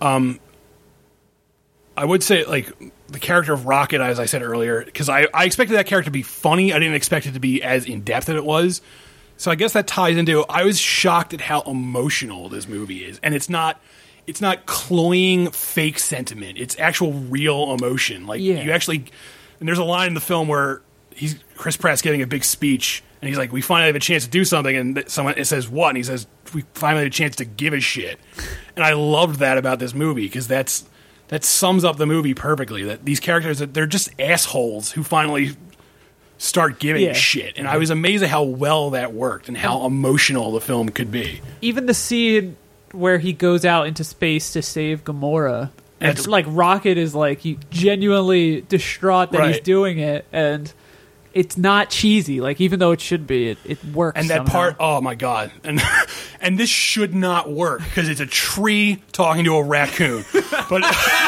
I would say, like, the character of Rocket, as I said earlier, because I expected that character to be funny. I didn't expect it to be as in-depth as it was. So I guess that ties into, I was shocked at how emotional this movie is. And it's not cloying fake sentiment. It's actual real emotion. Like, you actually... And there's a line in the film where Chris Pratt's giving a big speech, and he's like, we finally have a chance to do something, and it says, what? And he says, we finally have a chance to give a shit. And I loved that about this movie, because that sums up the movie perfectly, that these characters, they're just assholes who finally start giving a shit. And I was amazed at how well that worked and how emotional the film could be. Even the scene where he goes out into space to save Gamora, and like Rocket is like genuinely distraught that he's doing it, and it's not cheesy. Like, even though it should be, it works. And that somehow. part, oh my god! And this should not work because it's a tree talking to a raccoon. But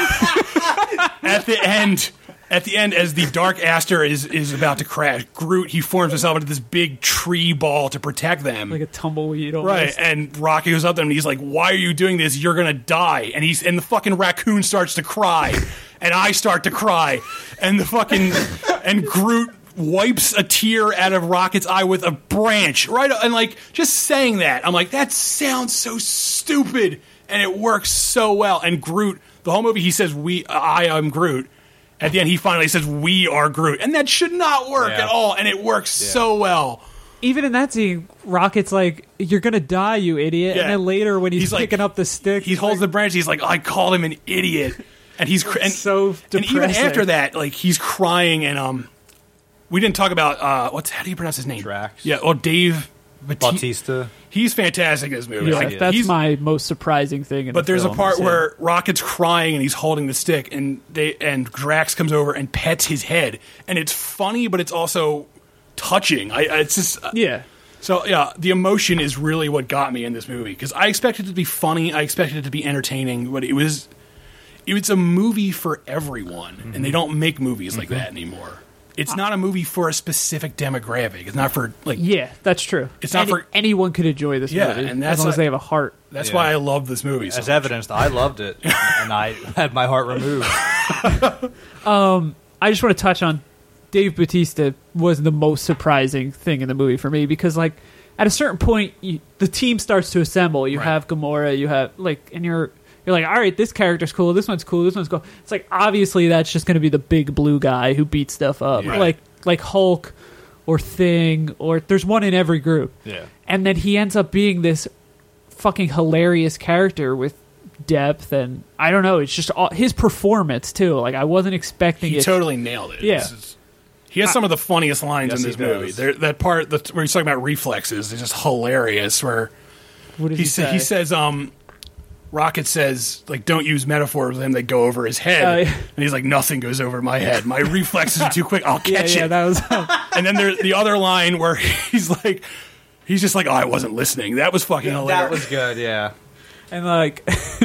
at the end, as the Dark Aster is about to crash, Groot, he forms himself into this big tree ball to protect them, like a tumbleweed. Almost. Right? And Rocky goes up to him and he's like, "Why are you doing this? You're gonna die!" And the fucking raccoon starts to cry, and I start to cry, and and Groot wipes a tear out of Rocket's eye with a branch, right? And like, just saying that, I'm like, that sounds so stupid, and it works so well. And Groot, the whole movie, he says, I am Groot. At the end, he finally says, we are Groot. And that should not work at all, and it works so well. Even in that scene, Rocket's like, you're going to die, you idiot. Yeah. And then later, when he's picking up the stick... He holds the branch, he's like, I called him an idiot. And he's... so depressing. And even after that, like, he's crying, and we didn't talk about... how do you pronounce his name? Drax. Yeah, or Dave Bautista. He's fantastic in this movie. Yeah, like, that's my most surprising thing in But the there's film, a part where Rocket's crying and he's holding the stick, and Drax comes over and pets his head, and it's funny, but it's also touching. It's just So yeah, the emotion is really what got me in this movie, because I expected it to be funny, I expected it to be entertaining, but it was a movie for everyone, and they don't make movies like that anymore. It's not a movie for a specific demographic. It's not for, like... Yeah, that's true. It's not for... Anyone could enjoy this movie, and that's as long as they have a heart. That's why I love this movie so As much. evidenced, I loved it, and I had my heart removed. I just want to touch on Dave Bautista was the most surprising thing in the movie for me, because, like, at a certain point, the team starts to assemble. You have Gamora, you have, like... And you're like, all right, this character's cool, this one's cool, this one's cool. It's like, obviously, that's just going to be the big blue guy who beats stuff up. Yeah. Like Hulk or Thing, or there's one in every group. Yeah. And then he ends up being this fucking hilarious character with depth, and I don't know, it's just his performance, too. Like, I wasn't expecting it. He totally nailed it. Yeah. He has some of the funniest lines in this movie. That part where he's talking about reflexes is just hilarious, where what did he say? He says, Rocket says, like, don't use metaphors with him, they go over his head. Yeah. And he's like, nothing goes over my head. My reflexes are too quick. I'll catch it. That was And then there's the other line where he's just like, oh, I wasn't listening. That was fucking hilarious. That was good, yeah. and like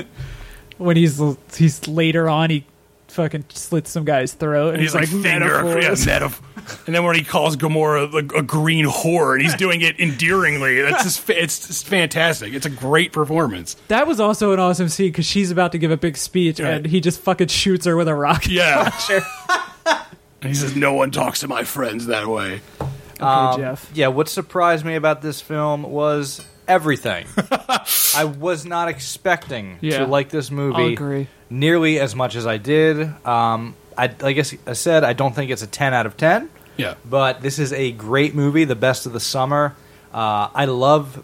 when he's later on, he fucking slits some guy's throat, and And he's like, metaphors. And then when he calls Gamora a green whore, and he's doing it endearingly, that's just it's just fantastic. It's a great performance. That was also an awesome scene because she's about to give a big speech, Right. and he just fucking shoots her with a rocket Yeah. launcher. And he says, no one talks to my friends that way. Okay, Jeff. Yeah, what surprised me about this film was everything. I was not expecting Yeah. to like this I'll movie agree. nearly as much as I did. I guess I said I don't think it's a 10 out of 10, Yeah. but this is a great movie, the best of the summer. I love,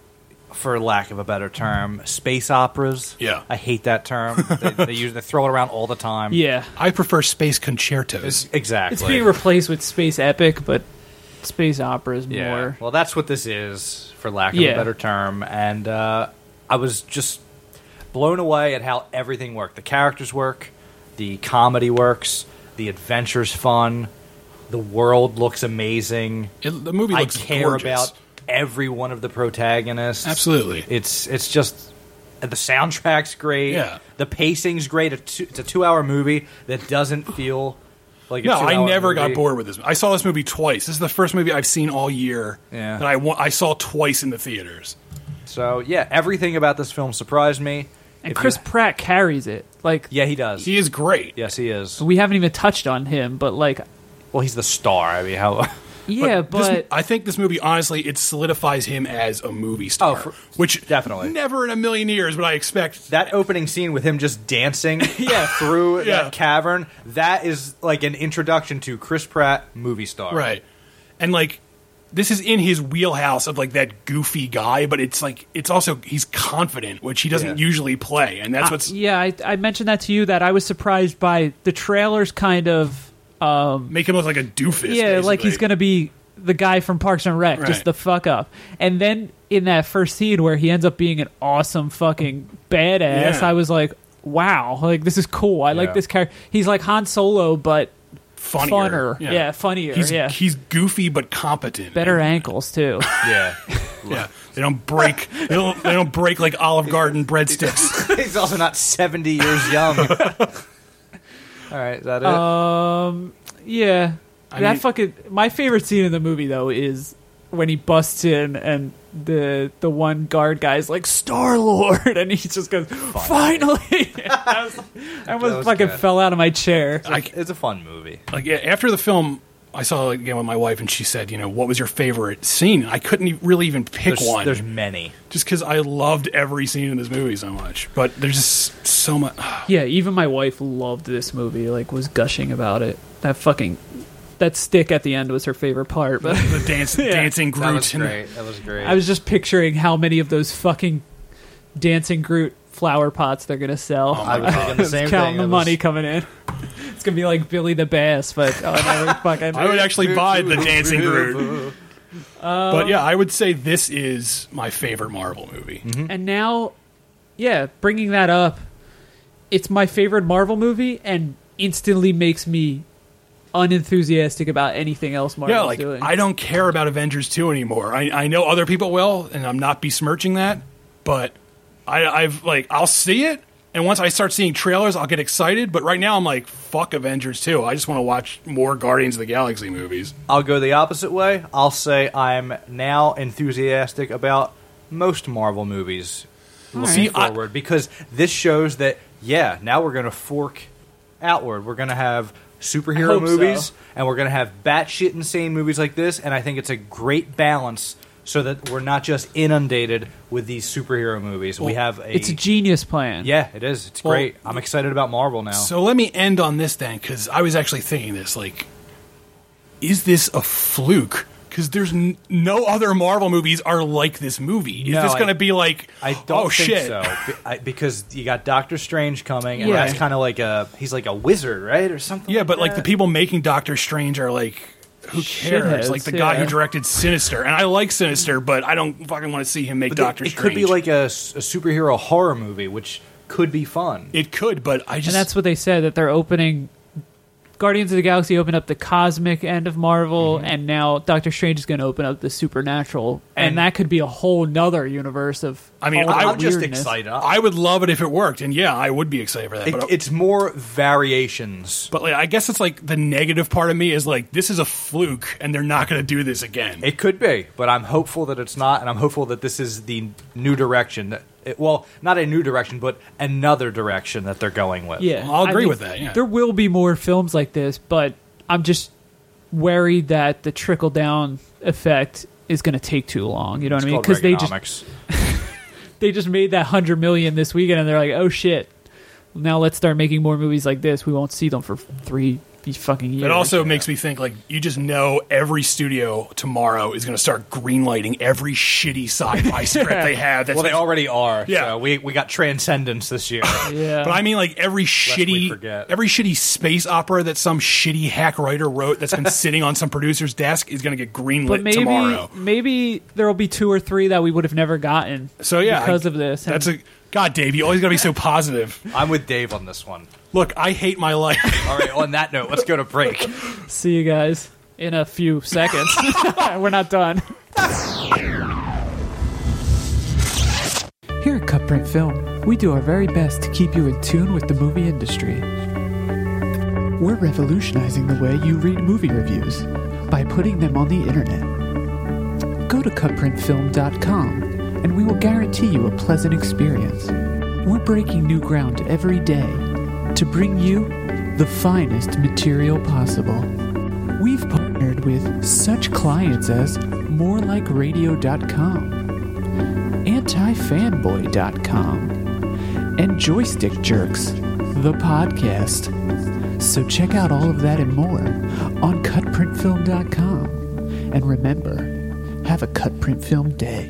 for lack of a better term, space operas. Yeah. I hate that term. they throw it around all the time. Yeah, I prefer space concertos. Exactly. it's being replaced with space epic, but space opera is Yeah. more. Well, that's what this is, for lack of Yeah. a better term. And I was just blown away at how everything worked. The characters work, the comedy works, the adventure's fun, the world looks amazing. The movie I looks care gorgeous. about every one of the protagonists. Absolutely. It's just the soundtrack's great. Yeah. The pacing's great. It's a 2-hour movie that doesn't feel like a No, 2-hour I never movie. got bored with this. I saw this movie twice. This is the first movie I've seen all year Yeah. that I saw twice in the theaters. So yeah, everything about this film surprised me. And If Chris you- Pratt carries it. Like, Yeah, he does. He is great. Yes, he is. we haven't even touched on him, but like, Well, he's the star. I mean, how? yeah, but I think this movie, honestly, it solidifies him as a movie star. Which definitely. never in a million years would I expect. That opening scene with him just dancing through Yeah. that cavern, that is like an introduction to Chris Pratt, movie star. Right. And like, this is in his wheelhouse of like that goofy guy, but it's like, it's also, he's confident, which he doesn't Yeah. usually play. And that's what's yeah, I mentioned that to you that I was surprised by the trailers kind of. make him look like a doofus. Yeah, like he's basically. going to be the guy from Parks and Rec, Right. just the fuck up. And then in that first scene where he ends up being an awesome fucking badass, Yeah. I was like, wow, like this is cool. I like Yeah. this character. He's like Han Solo, but funnier. funner. Yeah, funnier. He's goofy but competent. Better ankles too. Yeah. Yeah, they don't break. they don't break like Olive Garden breadsticks. He's also not 70 years young. All right, is that it? Yeah. I That mean- fucking my favorite scene in the movie though is when he busts in and the one guard guy's like Star-Lord and he just goes finally. I almost was fucking good. fell out of my chair. It's a fun movie. Like yeah, after the film, I saw it again with my wife, and she said, "You know, what was your favorite scene?" I couldn't really even pick one, There's many. just because I loved every scene in this movie so much. But there's just so much. Yeah, even my wife loved this movie, like was gushing about it. That stick at the end was her favorite part, but The dancing Groot. That was great. That was great. I was just picturing how many of those fucking dancing Groot flower pots they're gonna sell. I was thinking the same counting thing. the It was- money coming in. It's gonna be like Billy the Bass, but fucking. I would actually buy the dancing Groot. But yeah, I would say this is my favorite Marvel movie. And now, yeah, bringing that up, it's my favorite Marvel movie, and instantly makes me unenthusiastic about anything else Marvel's Yeah, like doing. I don't care about Avengers 2 anymore. I know other people will, and I'm not besmirching that, but I'll see it, and once I start seeing trailers, I'll get excited. But right now, I'm like, fuck Avengers 2. I just want to watch more Guardians of the Galaxy movies. I'll go the opposite way. I'll say I'm now enthusiastic about most Marvel movies looking See, forward because this shows that, yeah, now we're going to fork outward. We're going to have superhero hope movies so. and we're going to have batshit insane movies like this, and I think it's a great balance so that we're not just inundated with these superhero movies. We have it's a genius plan. Yeah, it is. It's Well, great. I'm excited about Marvel now. So let me end on this then, because I was actually thinking this, like, is this a fluke? Because there's no other Marvel movies are like this movie. Is No, this going to be like, I don't oh, think shit. so. Because you got Doctor Strange coming, and Yeah. that's kind of like he's like a wizard, right, or something. Yeah, like but like the that. people making Doctor Strange are like who cares? shitheads, Like the guy who yeah. directed Sinister, and I like Sinister, but I don't fucking want to see him make Doctor It Strange. could be like a superhero horror movie, which could be fun. It could, but I just And that's what they said, that they're opening. Guardians of the Galaxy opened up the cosmic end of Marvel, and now Doctor Strange is going to open up the supernatural, and that could be a whole nother universe of. I mean, all the I'm just weirdness. excited. I would love it if it worked, and yeah, I would be excited for that. But It's more variations. But like, I guess it's like the negative part of me is like, this is a fluke, and they're not going to do this again. It could be, but I'm hopeful that it's not, and I'm hopeful that this is the new direction. Well, not a new direction, but another direction that they're going with. Yeah, I'll agree I mean, with that, yeah. There will be more films like this, but I'm just worried that the trickle down effect is going to take too long. You know what I mean? Because Because they just made that $100 million this weekend, and they're like, oh shit, now let's start making more movies like this. We won't see them for 3 fucking years. It also makes me think, like, you just know every studio tomorrow is going to start greenlighting every shitty sci-fi script they have. That's Well, they already are. Yeah. So we got Transcendence this year. Yeah. But I mean, like, every we shitty space opera that some shitty hack writer wrote that's been sitting on some producer's desk is going to get greenlit But tomorrow. maybe there will be 2 or 3 that we would have never gotten. So yeah, because of this. That's God, Dave. You always got to be so positive. I'm with Dave on this one. Look, I hate my life. All right, on that note, let's go to break. See you guys in a few seconds. We're not done. Here at Cutprint Film, we do our very best to keep you in tune with the movie industry. We're revolutionizing the way you read movie reviews by putting them on the internet. Go to cutprintfilm.com and we will guarantee you a pleasant experience. We're breaking new ground every day to bring you the finest material possible. We've partnered with such clients as morelikeradio.com, antifanboy.com, and Joystick Jerks, the podcast. So check out all of that and more on cutprintfilm.com. And remember, have a Cutprint Film day.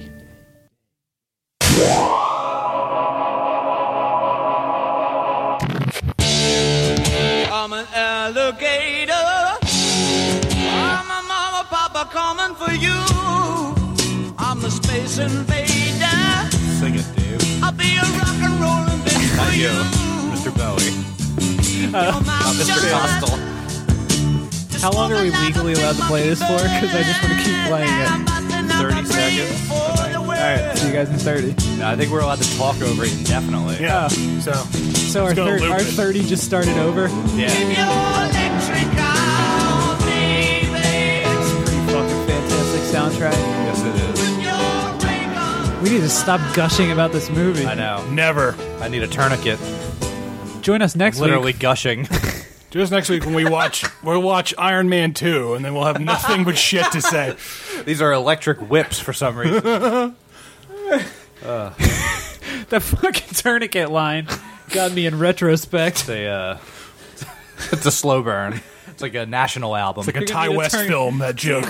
I'm an alligator. I'm a mama, papa coming for you. I'm the space invader. Sing it, Dave. I'll be a rock and rollin' bitch for Not you, you. Mr. Bowie. Not Mr. Costal. How long are we legally allowed to play this for? Because I just want to keep playing it. 30 seconds. Alright, see you guys in 30. No, I think we're allowed to talk over it indefinitely. Yeah. So So our, gonna loop our it. 30 just started over. Yeah. Pretty fucking fantastic soundtrack. Yes, it is. We need to stop gushing about this movie. I know. never. I need a tourniquet. Join us next Literally week. gushing. Just next week when we'll watch Iron Man 2, and then we'll have nothing but shit to say. These are electric whips for some reason. The fucking tourniquet line got me in retrospect. It's a slow burn. It's like a national album. It's like a You're Ty gonna West turn- film, that joke.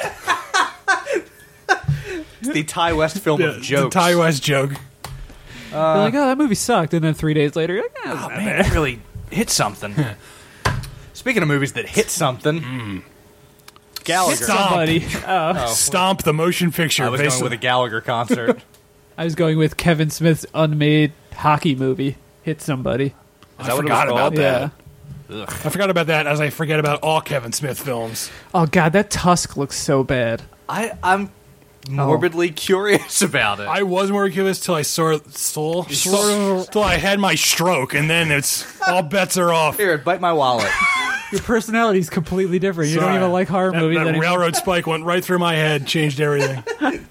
It's the Ty West film of The jokes. Ty West joke. You're like, oh, that movie sucked. And then 3 days later, you're like, Oh, man, that really hit something. Speaking of movies that hit something, Gallagher. somebody. Stomp the motion picture. I was going basically. with a Gallagher concert. I was going with Kevin Smith's unmade hockey movie, Hit Somebody. I forgot about that. Yeah. I forgot about that as I forget about all Kevin Smith films. Oh, God, that tusk looks so bad. I'm morbidly curious about it. I was more curious till I till I had my stroke, and then it's all bets are off. Here, bite my wallet. Your personality is completely different. You don't Sorry. even like horror That, movies that anymore. railroad spike went right through my head, changed everything.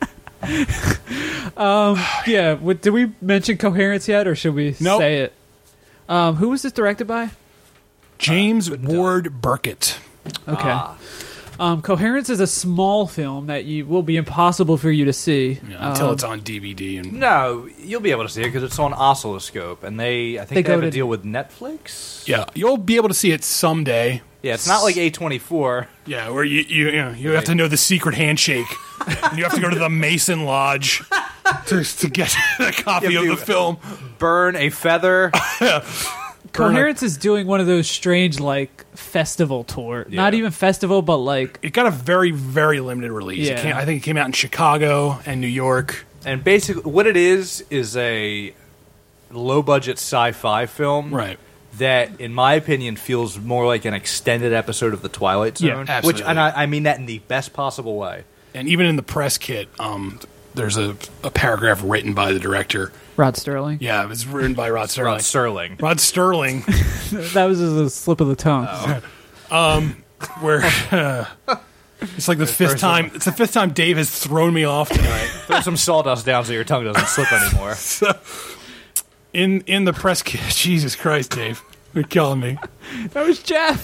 Yeah, did we mention Coherence yet, or should we Nope. say it? Who was this directed by? James Ward Burkett. Okay. Coherence is a small film that will be impossible for you to see. Until it's on DVD. And No, you'll be able to see it because it's on Oscilloscope, and I think They they have go a to- deal with Netflix. yeah, you'll be able to see it someday. Yeah, it's not like A24. Yeah, where you have to know the secret handshake. And you have to go to the Mason Lodge to get a copy You of have the to- film. Burn a feather. Coherence is doing one of those strange, like, festival tour. Yeah. Not even festival, but like... It got a very, very limited release. Yeah. I think it came out in Chicago and New York. And basically, what it is a low-budget sci-fi film. Right. That, in my opinion, feels more like an extended episode of The Twilight Zone. Yeah, absolutely. And I mean that in the best possible way. And even in the press kit, there's a paragraph written by the director. Rod Sterling? Yeah, it was written by Rod Sterling. Rod Sterling. Rod Sterling. That was just a slip of the tongue. Where it's like the fifth time. It's the fifth time Dave has thrown me off tonight. Throw some sawdust down so your tongue doesn't slip anymore. In the press kit, Jesus Christ, Dave, you're killing me. That was Jeff.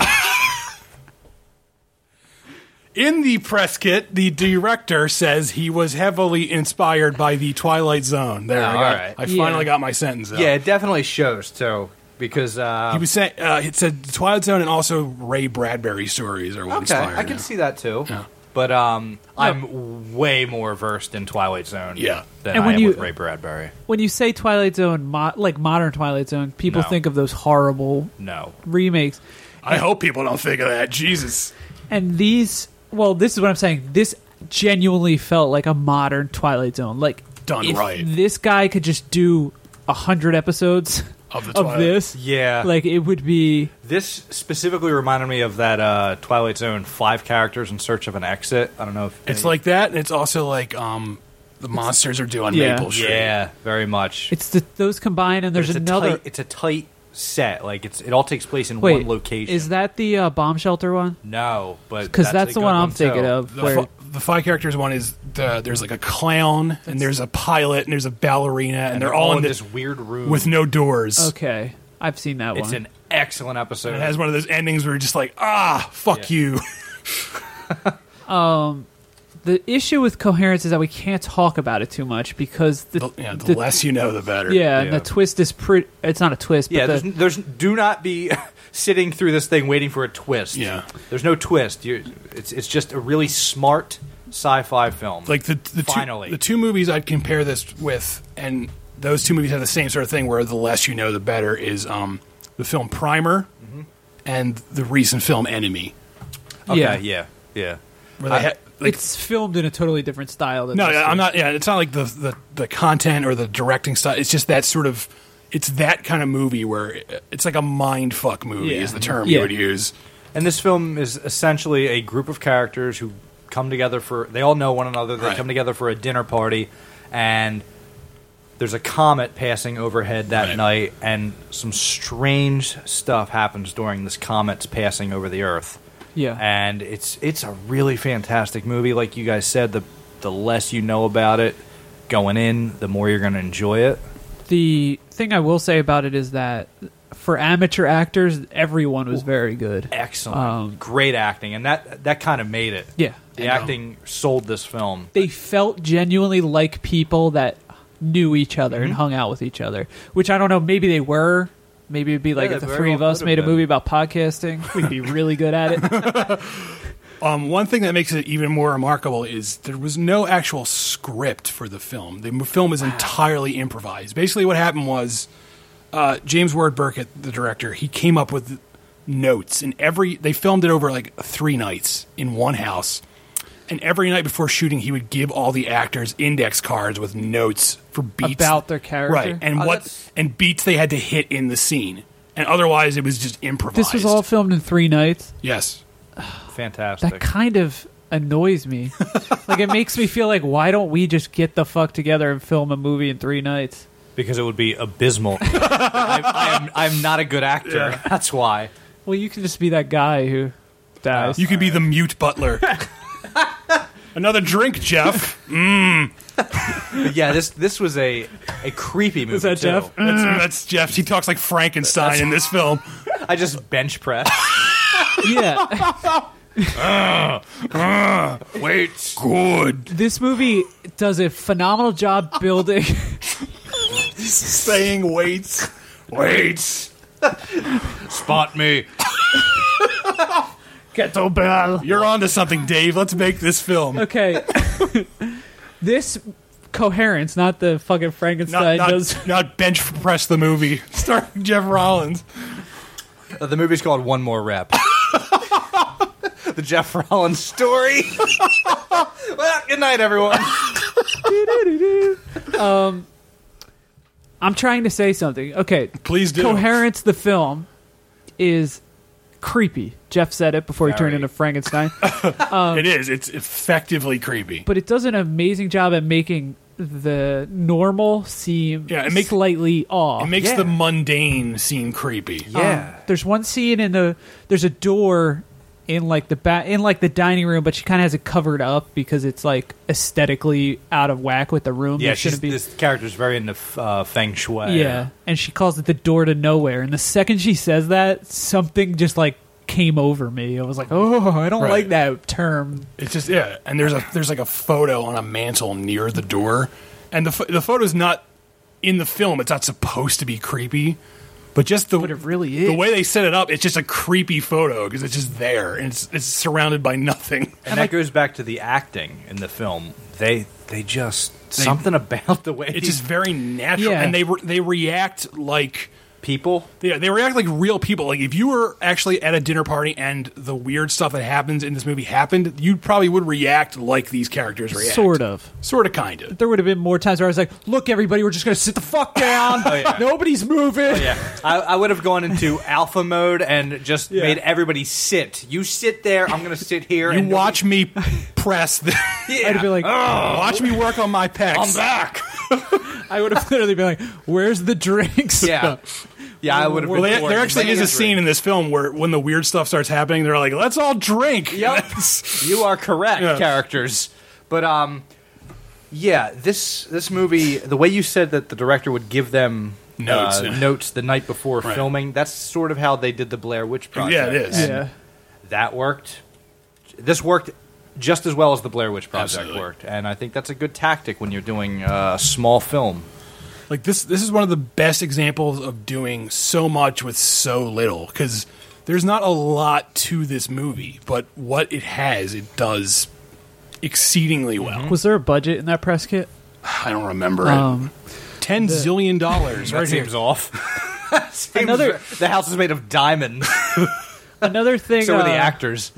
In the press kit, the director says he was heavily inspired by the Twilight Zone. There, I finally got my sentence out. Yeah, it definitely shows too, because he was saying it said the Twilight Zone and also Ray Bradbury stories are what inspired. I can see that too. Yeah. But I'm way more versed in Twilight Zone Yeah. than And I when am you- with Ray Bradbury. When you say Twilight Zone, like modern Twilight Zone, people No. think of those horrible No. remakes. I hope people don't think of that. Jesus. And these, well, this is what I'm saying. This genuinely felt like a modern Twilight Zone. Like, Done if right. this guy could just do 100 episodes Of the of Twilight. this, Yeah. like, it would be... This specifically reminded me of that Twilight Zone 5 characters in search of an exit. I don't know if It's like that, and it's also like the monsters are doing Yeah. Maple Street. yeah, very much. It's those combined, and there's It's another... it's a tight set. Like it all takes place in Wait, one location. is that the bomb shelter one? No, but Because that's a the good one I'm thinking too. of. The, Where, the 5 characters one is there's like a clown, and there's a pilot, and there's a ballerina, and they're all in this weird room with no doors. okay, I've seen that It's one. an excellent episode. It has one of those endings where you're just like, fuck you. The issue with Coherence is that we can't talk about it too much because The less you know, the better. yeah, and the twist is pretty. It's not a twist, but Yeah, the, there's do not be sitting through this thing waiting for a twist. Yeah. There's no twist. It's just a really smart sci-fi film. Like the Finally. the two movies I'd compare this with, and those two movies have the same sort of thing where the less you know, the better, is the film Primer and the recent film Enemy. okay, yeah. yeah. Where they it's filmed in a totally different style. Than no, this I'm is. not. Yeah, it's not like the content or the directing style. It's just that sort of. It's that kind of movie where it's like a mind fuck movie Yeah. is the term Yeah. you would use. And this film is essentially a group of characters who come together they all know one another. They Right. come together for a dinner party, and there's a comet passing overhead that Right. night, and some strange stuff happens during this comet's passing over the Earth. Yeah, And it's a really fantastic movie. Like you guys said, the less you know about it going in, the more you're going to enjoy it. the thing I will say about it is that for amateur actors, everyone was very good. Excellent, great acting, and that kind of made it. Yeah, The acting sold this film. they felt genuinely like people that knew each other and hung out with each other. Which I don't know. Maybe they were. Maybe it'd be like Yeah, if the they three very of well us could made a have been. movie about podcasting, we'd be really good at it. One thing that makes it even more remarkable is there was no actual script for the film. The film was entirely improvised. Basically, what happened was James Ward Burkett, the director, he came up with notes, and they filmed it over like 3 nights in one house. And every night before shooting, he would give all the actors index cards with notes for beats About their character? right? And and beats they had to hit in the scene. And otherwise, it was just improvised. This was all filmed in 3 nights. yes. Fantastic. That kind of annoys me. Like, it makes me feel like, why don't we just get the fuck together and film a movie in 3 nights? Because it would be abysmal. I'm not a good actor. That's why. Well, you can just be that guy who dies. You could be the mute butler. Another drink, Jeff. But yeah, this was a creepy movie. Is that too. Jeff? That's Jeff. He talks like Frankenstein in this film. I just bench press. Yeah. Wait, good. This movie does a phenomenal job building. Saying waits. Spot me. Kettlebell. You're onto something, Dave. Let's make this film. Okay. This Coherence, not the fucking Frankenstein, does. Not bench press the movie starring Jeff Rollins. The movie's called One More Rep. The Jeff Rollins story. Well, good night, everyone. I'm trying to say something. Okay. Please do. Coherence, the film, is creepy. Jeff said it before he turned into Frankenstein. It is. It's effectively creepy. But it does an amazing job at making the normal seem slightly off. It makes the mundane seem creepy. Yeah. There's one scene there's a door in like the dining room, but she kind of has it covered up because it's like aesthetically out of whack with the room. Yeah, this character's very into feng shui. Yeah, and she calls it the door to nowhere. And the second she says that, something just like came over me. I was like, oh, I don't like that term. It's just and there's like a photo on a mantle near the door, and the photo's not in the film. It's not supposed to be creepy. But just it really is. The way they set it up, it's just a creepy photo because it's just there and it's surrounded by nothing. And that goes back to the acting in the film. They something about the way it's just very natural, and they react like people. Yeah, they react like real people. Like if you were actually at a dinner party and the weird stuff that happens in this movie happened, you probably would react like these characters react. Sort of, kind of. There would have been more times where I was like, "Look, everybody, we're just going to sit the fuck down. Nobody's moving." Oh, yeah, I would have gone into alpha mode and just made everybody sit. You sit there. I'm going to sit here. You watch me press. I'd be like, watch me work on my pecs. I'm back. I would have literally been like, "Where's the drinks?" Yeah. Yeah, I would have. There actually is a scene in this film where when the weird stuff starts happening, they're like, "Let's all drink." Yep, you are correct, characters. But this movie, the way you said that the director would give them notes the night before filming, that's sort of how they did the Blair Witch Project. Yeah, it is. And that worked. This worked just as well as the Blair Witch Project worked, and I think that's a good tactic when you're doing a small film. Like this is one of the best examples of doing so much with so little, because there's not a lot to this movie, but what it has, it does exceedingly well. Was there a budget in that press kit? I don't remember it. $10 zillion. That seems off. The house is made of diamonds. Another thing. So are the actors.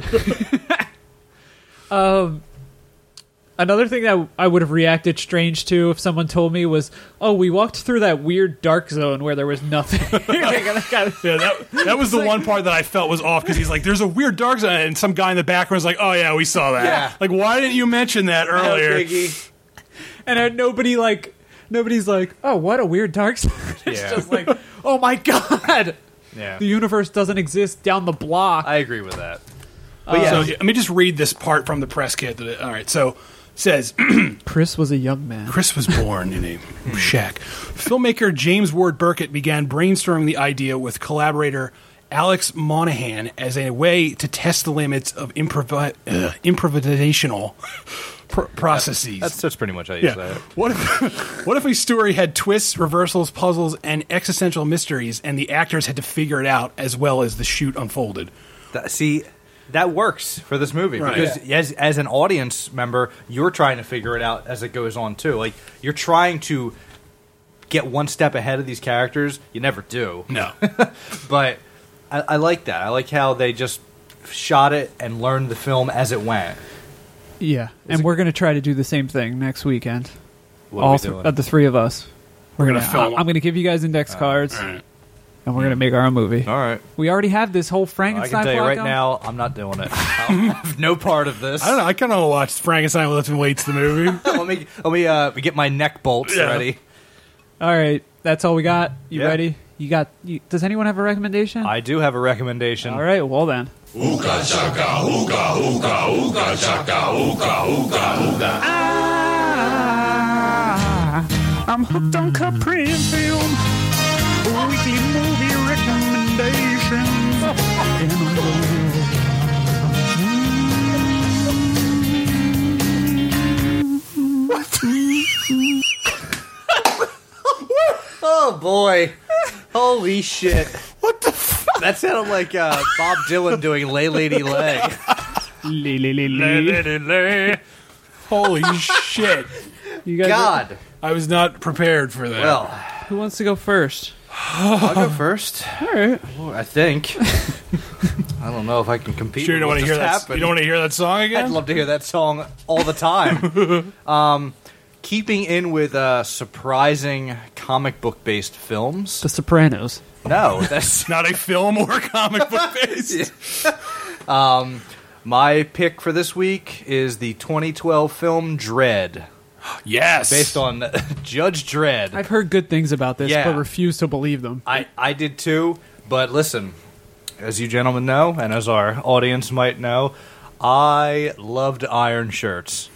Another thing that I would have reacted strange to if someone told me was, "Oh, we walked through that weird dark zone where there was nothing." That was the one part that I felt was off because he's like, "There's a weird dark zone," and some guy in the background's like, "Oh yeah, we saw that." Yeah. Like, why didn't you mention that earlier? And nobody's like, "Oh, what a weird dark zone." It's just like, "Oh my god, the universe doesn't exist down the block." I agree with that. But so let me just read this part from the press kit. All right, so. Says Chris was a young man. Chris was born in a shack. Filmmaker James Ward Burkett began brainstorming the idea with collaborator Alex Monahan as a way to test the limits of improvisational processes. That's pretty much how you say it. What if a story had twists, reversals, puzzles, and existential mysteries, and the actors had to figure it out as well as the shoot unfolded? That works for this movie because as an audience member, you're trying to figure it out as it goes on too. Like you're trying to get one step ahead of these characters. You never do. No, but I like that. I like how they just shot it and learned the film as it went. Yeah, and we're going to try to do the same thing next weekend. What are we doing? The three of us. We're going to film. I'm going to give you guys index cards. Right. And we're going to make our own movie. All right. We already have this whole Frankenstein I can tell you right on. now, I'm not doing it. I have no part of this. I don't know. I kind of want to watch Frankenstein with Lifting Weights, the movie. let me get my neck bolts ready. All right. That's all we got. You ready? Does anyone have a recommendation? I do have a recommendation. All right. Well, then. Ooga chaka, ooga, ooga, ooga chaka, ooga, ooga, ooga. I'm hooked on Capri Film. Weekly movie recommendations. Oh boy! Holy shit! What the fuck? That sounded like Bob Dylan doing "Lay Lady Lay." Lay, lay, lay, lay. Lay. Holy shit! You guys God, I was not prepared for that. Well, who wants to go first? I'll go first. All right. I think. I don't know if I can compete. Sure, you don't want to hear that. Happened. You don't want to hear that song again? I'd love to hear that song all the time. Keeping in with surprising comic book based films. The Sopranos. No, that's Not a film or comic book based. my pick for this week is the 2012 film Dredd, Yes. based on Judge Dredd. I've heard good things about this, Yeah. but refuse to believe them. I did too, but listen, as you gentlemen know, and as our audience might know, I loved iron shirts.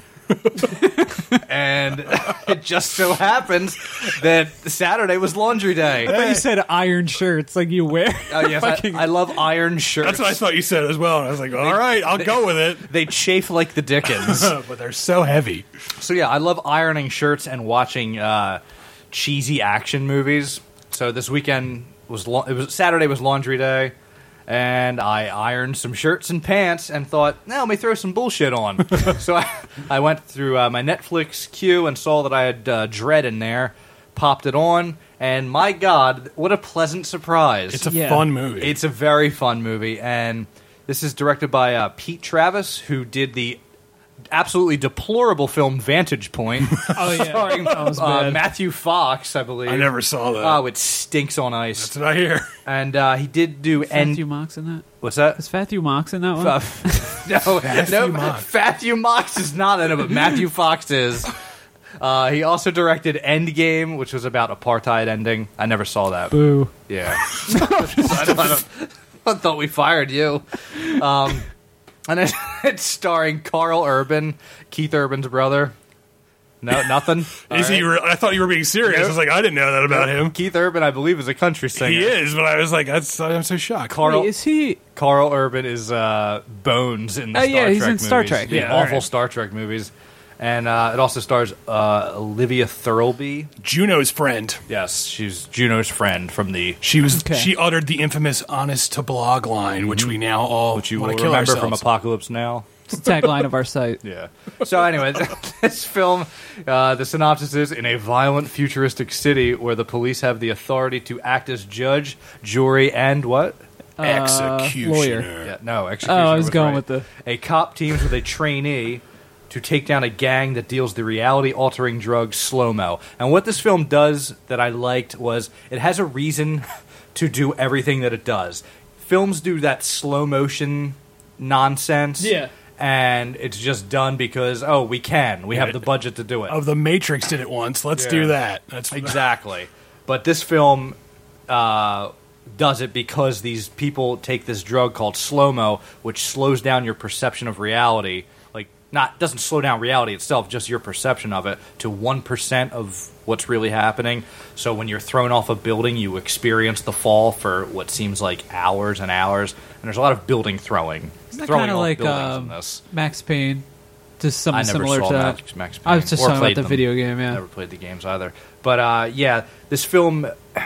And it just so happens that Saturday was laundry day. I thought you said iron shirts, like you wear. Oh, yes, fucking- I love iron shirts. That's what I thought you said as well. And I was like, all right, I'll go with it. They chafe like the Dickens. But they're so heavy. So yeah, I love ironing shirts and watching cheesy action movies. So this weekend Saturday was laundry day, and I ironed some shirts and pants and thought, now let me throw some bullshit on. So I went through my Netflix queue and saw that I had Dredd in there, popped it on, and my God, what a pleasant surprise! It's a Yeah. fun movie. It's a very fun movie, and this is directed by Pete Travis, who did the absolutely deplorable film Vantage Point, Oh yeah, starring that was bad. Matthew Fox, I believe. I never saw that. Oh, it stinks on ice. That's what I hear. And he did do Matthew Mox in that? what's that? Is Matthew Mox in that one? No, Matthew Mox is not in it, but Matthew Fox is. He also directed Endgame, which was about apartheid ending. I never saw that. Boo. Yeah. I thought we fired you. And it's starring Carl Urban, Keith Urban's brother. No, nothing. Is he? I thought you were being serious. Nope. I was like, I didn't know that about him. Keith Urban, I believe, is a country singer. He is, but I was like, I'm so shocked. Carl, Wait, is he? Carl Urban is Bones in the Star yeah, Trek he's in movies. Star Trek. The Yeah, awful alright. Star Trek movies. And it also stars Olivia Thirlby. Juno's friend. Yes, she's Juno's friend from the... She was. Okay. She uttered the infamous "honest to blog" line, which we now all Which you will want to kill remember ourselves. from Apocalypse Now. It's the tagline of our site. Yeah. So anyway, this film, the synopsis is, in a violent futuristic city where the police have the authority to act as judge, jury, and what? Executioner. lawyer. Yeah, no, executioner. Oh, I was was going right. with the. A cop teams with a trainee to take down a gang that deals the reality-altering drug slow-mo. And what this film does that I liked was it has a reason to do everything that it does. Films do that slow-motion nonsense. Yeah. And it's just done because, we can. We have the budget to do it. Of the Matrix did it once. Let's Yeah. do that. That's Exactly. But this film does it because these people take this drug called slow-mo, which slows down your perception of reality. Doesn't slow down reality itself, just your perception of it, to 1% of what's really happening. So when you're thrown off a building, you experience the fall for what seems like hours and hours. And there's a lot of building throwing. Isn't that throwing kind of off like buildings in this. Max Payne? Just something I never similar saw to that. Max Payne. I was just or talking about played the them. video game. Yeah. Never played the games either. But yeah, this film,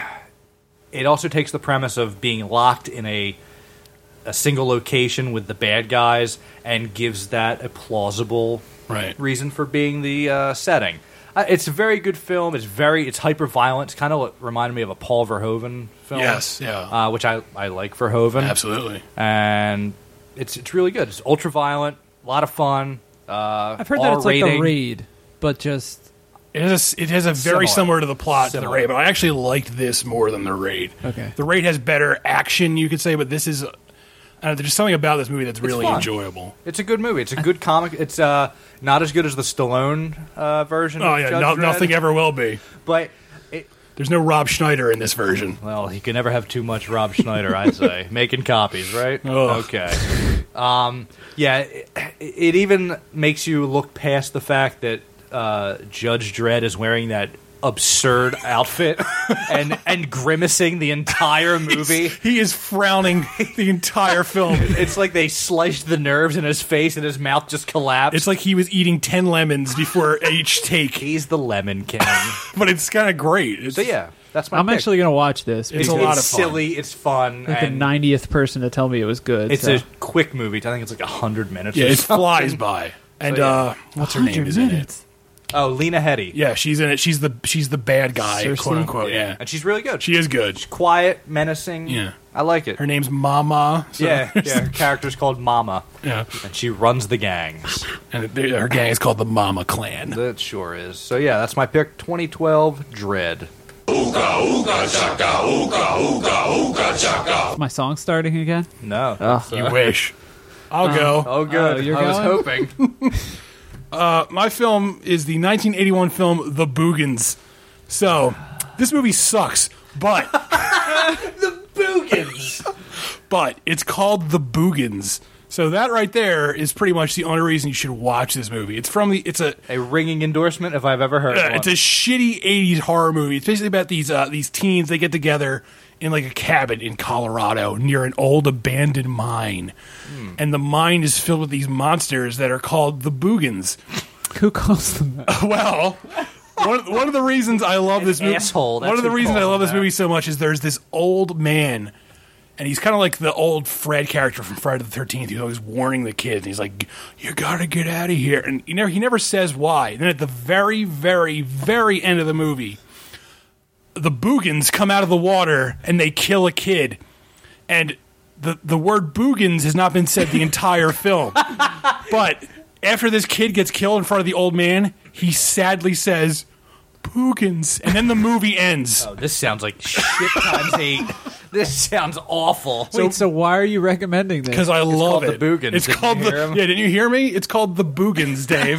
it also takes the premise of being locked in a single location with the bad guys and gives that a plausible reason for being the setting. It's a very good film. It's hyper violent. It's kind of reminded me of a Paul Verhoeven film. Yes, yeah. Which I like Verhoeven. Absolutely. And it's really good. It's ultra violent, a lot of fun. I've heard that it's like The Raid, but just It has a very Similar. similar to the plot to The Similar. Raid, but I actually liked this more than The Raid. Okay. The Raid has better action, you could say, but this is... there's just something about this movie that's really fun. enjoyable. It's a good movie. It's a good comic. It's not as good as the Stallone version. Oh, of yeah, Judge Dredd, nothing ever will be. But There's no Rob Schneider in this version. well, you can never have too much Rob Schneider. I'd say making copies, right? Ugh. Okay. Yeah, it even makes you look past the fact that Judge Dredd is wearing that absurd outfit and grimacing the entire movie. He is frowning the entire film. It's like they sliced the nerves in his face and his mouth just collapsed. It's like he was eating 10 lemons before each take, he's the Lemon King. but it's kind of great. It's, So yeah, that's my I'm pick. actually going to watch this. It's because a lot of fun. silly. It's fun. like the and 90th person to tell me it was good. It's so. a quick movie. I think it's like 100 minutes. Yeah, or it something. flies by. And So, yeah. what's her name 100 is in it? minutes. Oh, Lena Headey. Yeah, she's in it. She's the bad guy, Cersei? quote unquote. Yeah, And she's really good. she is good. She's quiet, menacing. Yeah. I like it. Her name's Mama. So, Yeah, her character's called Mama. yeah. And she runs the gangs. And her gang is called the Mama Clan. That sure is. So yeah, that's my pick. 2012 Dread. Ooga ooga chaka, ooga ooga ooga chaka. Is my song starting again? No. You wish. I'll go. Oh, good. Oh, you're I was going? hoping. My film is the 1981 film The Boogans. So, this movie sucks, but but it's called The Boogans. So that right there is pretty much the only reason you should watch this movie. It's A ringing endorsement if I've ever heard one. it's a shitty 80s horror movie. It's basically about these teens. They get together in like a cabin in Colorado near an old abandoned mine. And the mine is filled with these monsters that are called the Boogans. Who calls them that? Well, one of the reasons I love this movie, asshole, that's one of the who reasons I calls love this them movie so much is there's this old man, and he's kind of like the old Fred character from Friday the 13th, who's always warning the kids. And he's like, "You gotta get out of here," and he never says why. And then at the very, very, very end of the movie, the Boogans come out of the water and they kill a kid, and the word Boogans has not been said the entire film, but after this kid gets killed in front of the old man, he sadly says, Boogans. And then the movie ends. Oh, this sounds like shit times 8. This sounds awful. Wait, so why are you recommending this? Because I love called it. The Boogans. It's Didn't called you the... hear 'em? Yeah, didn't you hear me? It's called The Boogans, Dave.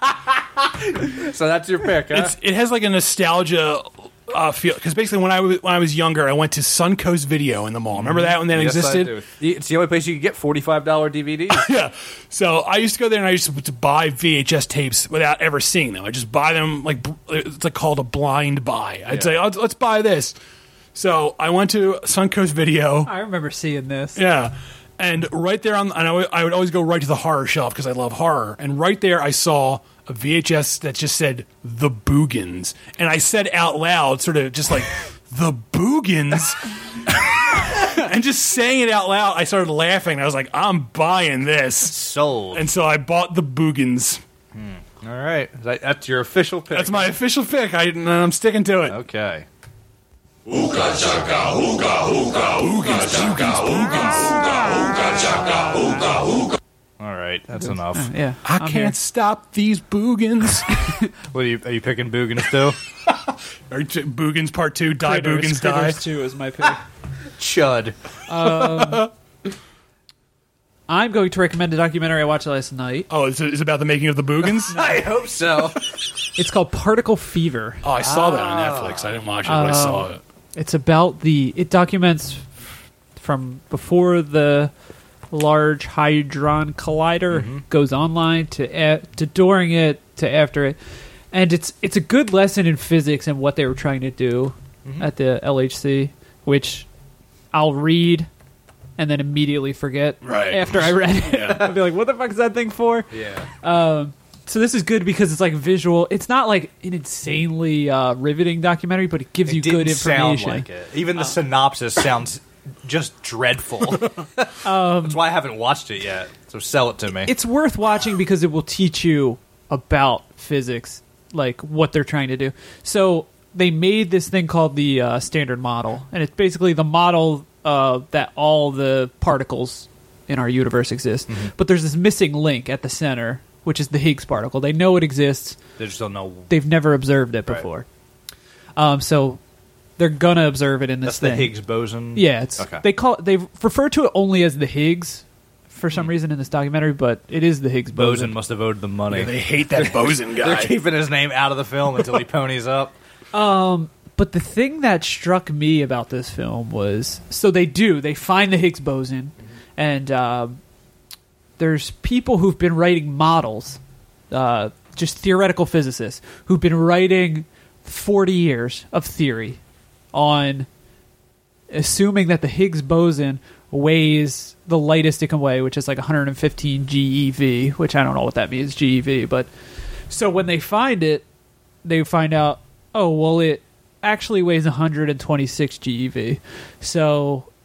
So that's your pick, huh? It has like a nostalgia feel. Because basically when I was younger, I went to Suncoast Video in the mall. Remember that when that Yes, existed? I do. It's the only place you can get $45 DVDs. Yeah. So I used to go there and I used to buy VHS tapes without ever seeing them. I just buy them like it's like called a blind buy. I'd say, let's buy this. So I went to Suncoast Video. I remember seeing this. Yeah. And right there and I would always go right to the horror shelf because I love horror. And right there I saw a VHS that just said The Boogans. And I said out loud, sort of just like, The Boogans? And just saying it out loud, I started laughing. I was like, I'm buying this. Sold. And so I bought The Boogans. All right. That's your official pick. That's my official pick. And I'm sticking to it. Okay. Ooga chaka, ooga ooga ooga chaka, ooga ooga ooga chaka, ooga ooga. All right. That's enough. Yeah. I I'm can't here. stop these Boogans. What are you picking Boogans too? Or Boogans Part 2, Die Critters. Boogans Die. Critters 2 is my pick. Chud. I'm going to recommend a documentary I watched last night. Oh, is it about the making of the Boogans? I hope so. It's called Particle Fever. Oh, I saw that on Netflix. I didn't watch it, but I saw it. It's about it documents from before the Large Hadron Collider goes online to during it to after it, and it's a good lesson in physics and what they were trying to do at the LHC, which I'll read and then immediately forget after I read it. Yeah. I'll be like, what the fuck is that thing for? Yeah. So this is good because it's like visual. It's not like an insanely riveting documentary, but it gives you good information. Sound like it. Even the synopsis sounds just dreadful. That's why I haven't watched it yet. So sell it to me. It's worth watching because it will teach you about physics, like what they're trying to do. So they made this thing called the Standard Model, and it's basically the model that all the particles in our universe exist. But there's this missing link at the center, which is the Higgs particle. They know it exists. They just don't know. They've never observed it before. So they're gonna observe it in this That's thing. the Higgs boson. Yeah, it's Okay. they refer to it only as the Higgs for some reason in this documentary, but it is the Higgs Boson boson. must have owed the money. They hate that boson They're guy. keeping his name out of the film until he ponies up. But the thing that struck me about this film was they find the Higgs boson, and there's people who've been writing models, just theoretical physicists who've been writing 40 years of theory on assuming that the Higgs boson weighs the lightest it can weigh, which is like 115 GeV, which I don't know what that means, GeV. But so when they find it, they find out, oh, well, it actually weighs 126 GeV. So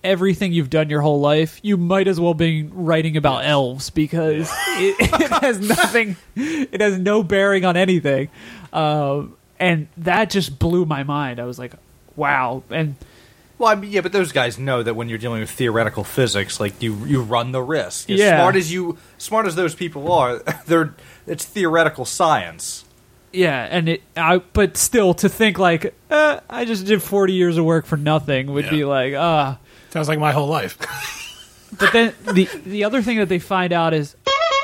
everything you've done your whole life, you might as well be writing about elves because it has nothing. It has no bearing on anything, and that just blew my mind. I was like, wow. And well, I mean, yeah, but those guys know that when you're dealing with theoretical physics, like you run the risk. As smart as those people are, it's theoretical science. Yeah, and but still, to think like I just did 40 years of work for nothing would be like, sounds like my whole life. But then the other thing that they find out is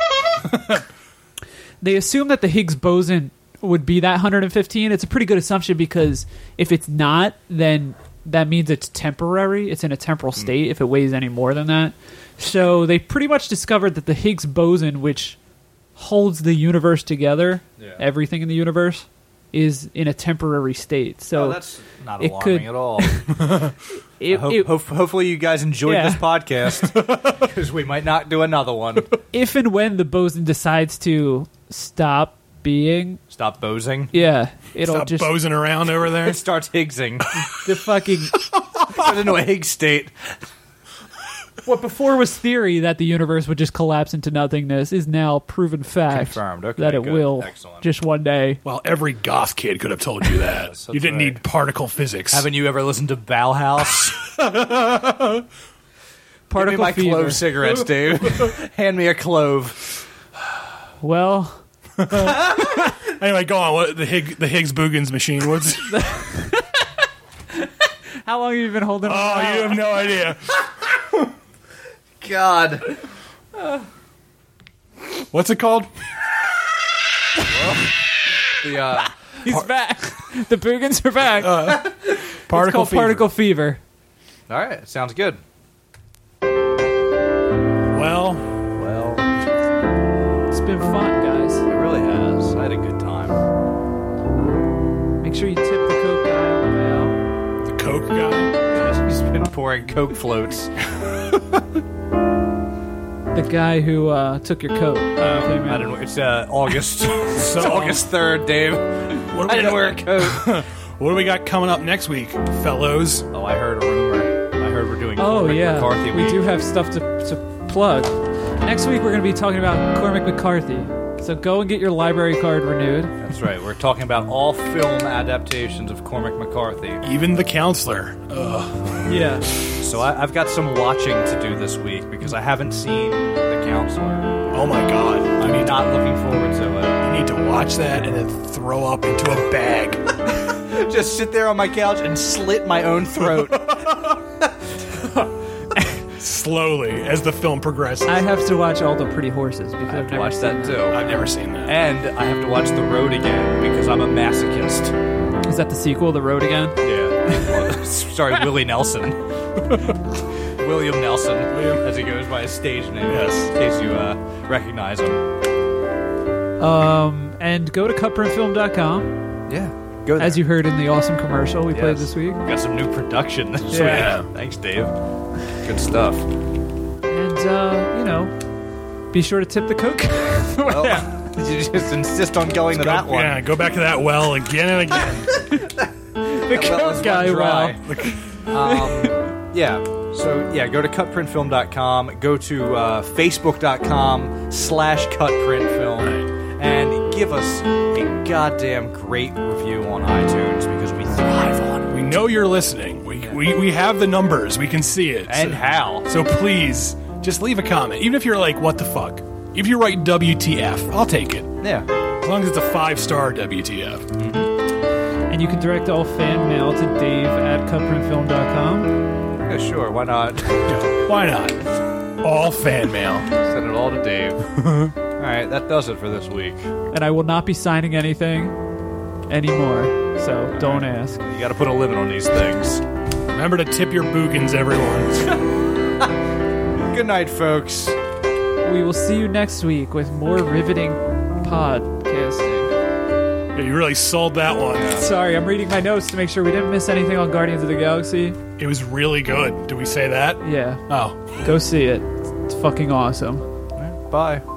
they assume that the Higgs boson would be that 115. It's a pretty good assumption because if it's not, then that means it's temporary. It's in a temporal state if it weighs any more than that. So they pretty much discovered that the Higgs boson, which holds the universe together, everything in the universe, is in a temporary state. So that's not alarming at all. Hopefully you guys enjoyed this podcast, because we might not do another one. If and when the boson decides to stop bosing, it'll stop just bosing around over there. It starts Higgsing. The fucking goes into a Higgs state. What before was theory that the universe would just collapse into nothingness is now proven fact. Confirmed. Okay, that it good. will. Excellent. Just one day. Well, every goth kid could have told you that. Yes, you didn't need particle physics. Haven't you ever listened to Bauhaus? Particle Give me my fever. clove cigarettes, Dave. Hand me a clove. Well, anyway, go on. What the Higgs Boogans machine? What's? how long have you been holding? Oh, you have no idea. God. What's it called? He's back. The Boogans are back. Particle it's called particle fever. All right, sounds good. Well, It's been fun, guys. It really has. I had a good time. Make sure you tip the Coke guy on the way out. the Coke guy. He's been pouring Coke floats. The guy who took your coat. I don't know. It's August. It's August 3rd, Dave. I didn't wear a coat. What do we got coming up next week, fellows? Oh, I heard a rumor. I heard we're doing Oh, Cormac yeah. McCarthy We week. do have stuff to plug. Next week, we're going to be talking about Cormac McCarthy. So go and get your library card renewed. That's right. We're talking about all film adaptations of Cormac McCarthy. Even The Counselor. Yeah. So I've got some watching to do this week because I haven't seen The Counselor. Oh my God! I'm not looking forward to it. You need to watch that and then throw up into a bag. Just sit there on my couch and slit my own throat. Slowly as the film progresses. I have to watch All the Pretty Horses because I have I've to never watch seen that too. I've never seen that. And I have to watch The Road again because I'm a masochist. Is that the sequel, The Road Again? Yeah. Sorry, Willie Nelson. William Nelson, as he goes by his stage name. Yes. In case you recognize him. And go to cutprintfilm.com. Yeah. Go there. As you heard in the awesome commercial we played this week. Got some new production this Yeah. week. Thanks, Dave. Good stuff. And, be sure to tip the Coke. Well, you just insist on going to that one. Yeah, go back to that well again and again. The Coke guy, wow. Yeah. So, go to cutprintfilm.com. Go to facebook.com/cutprintfilm. And give us a goddamn great review on iTunes because we thrive on it. We know you're listening. We have the numbers. We can see it. And how. So please, just leave a comment. Even if you're like, what the fuck? If you write WTF, I'll take it. Yeah. As long as it's a 5-star WTF. And you can direct all fan mail to dave@cutprintfilm.com. Yeah, sure. Why not? Why not? All fan mail. Send it all to Dave. All right, that does it for this week. And I will not be signing anything anymore, so don't ask. You got to put a limit on these things. Remember to tip your boogans, everyone. Good night, folks. We will see you next week with more riveting podcasting. Yeah, you really sold that one. Sorry, I'm reading my notes to make sure we didn't miss anything on Guardians of the Galaxy. It was really good. Did we say that? Yeah. Oh. Go see it. It's fucking awesome. Bye.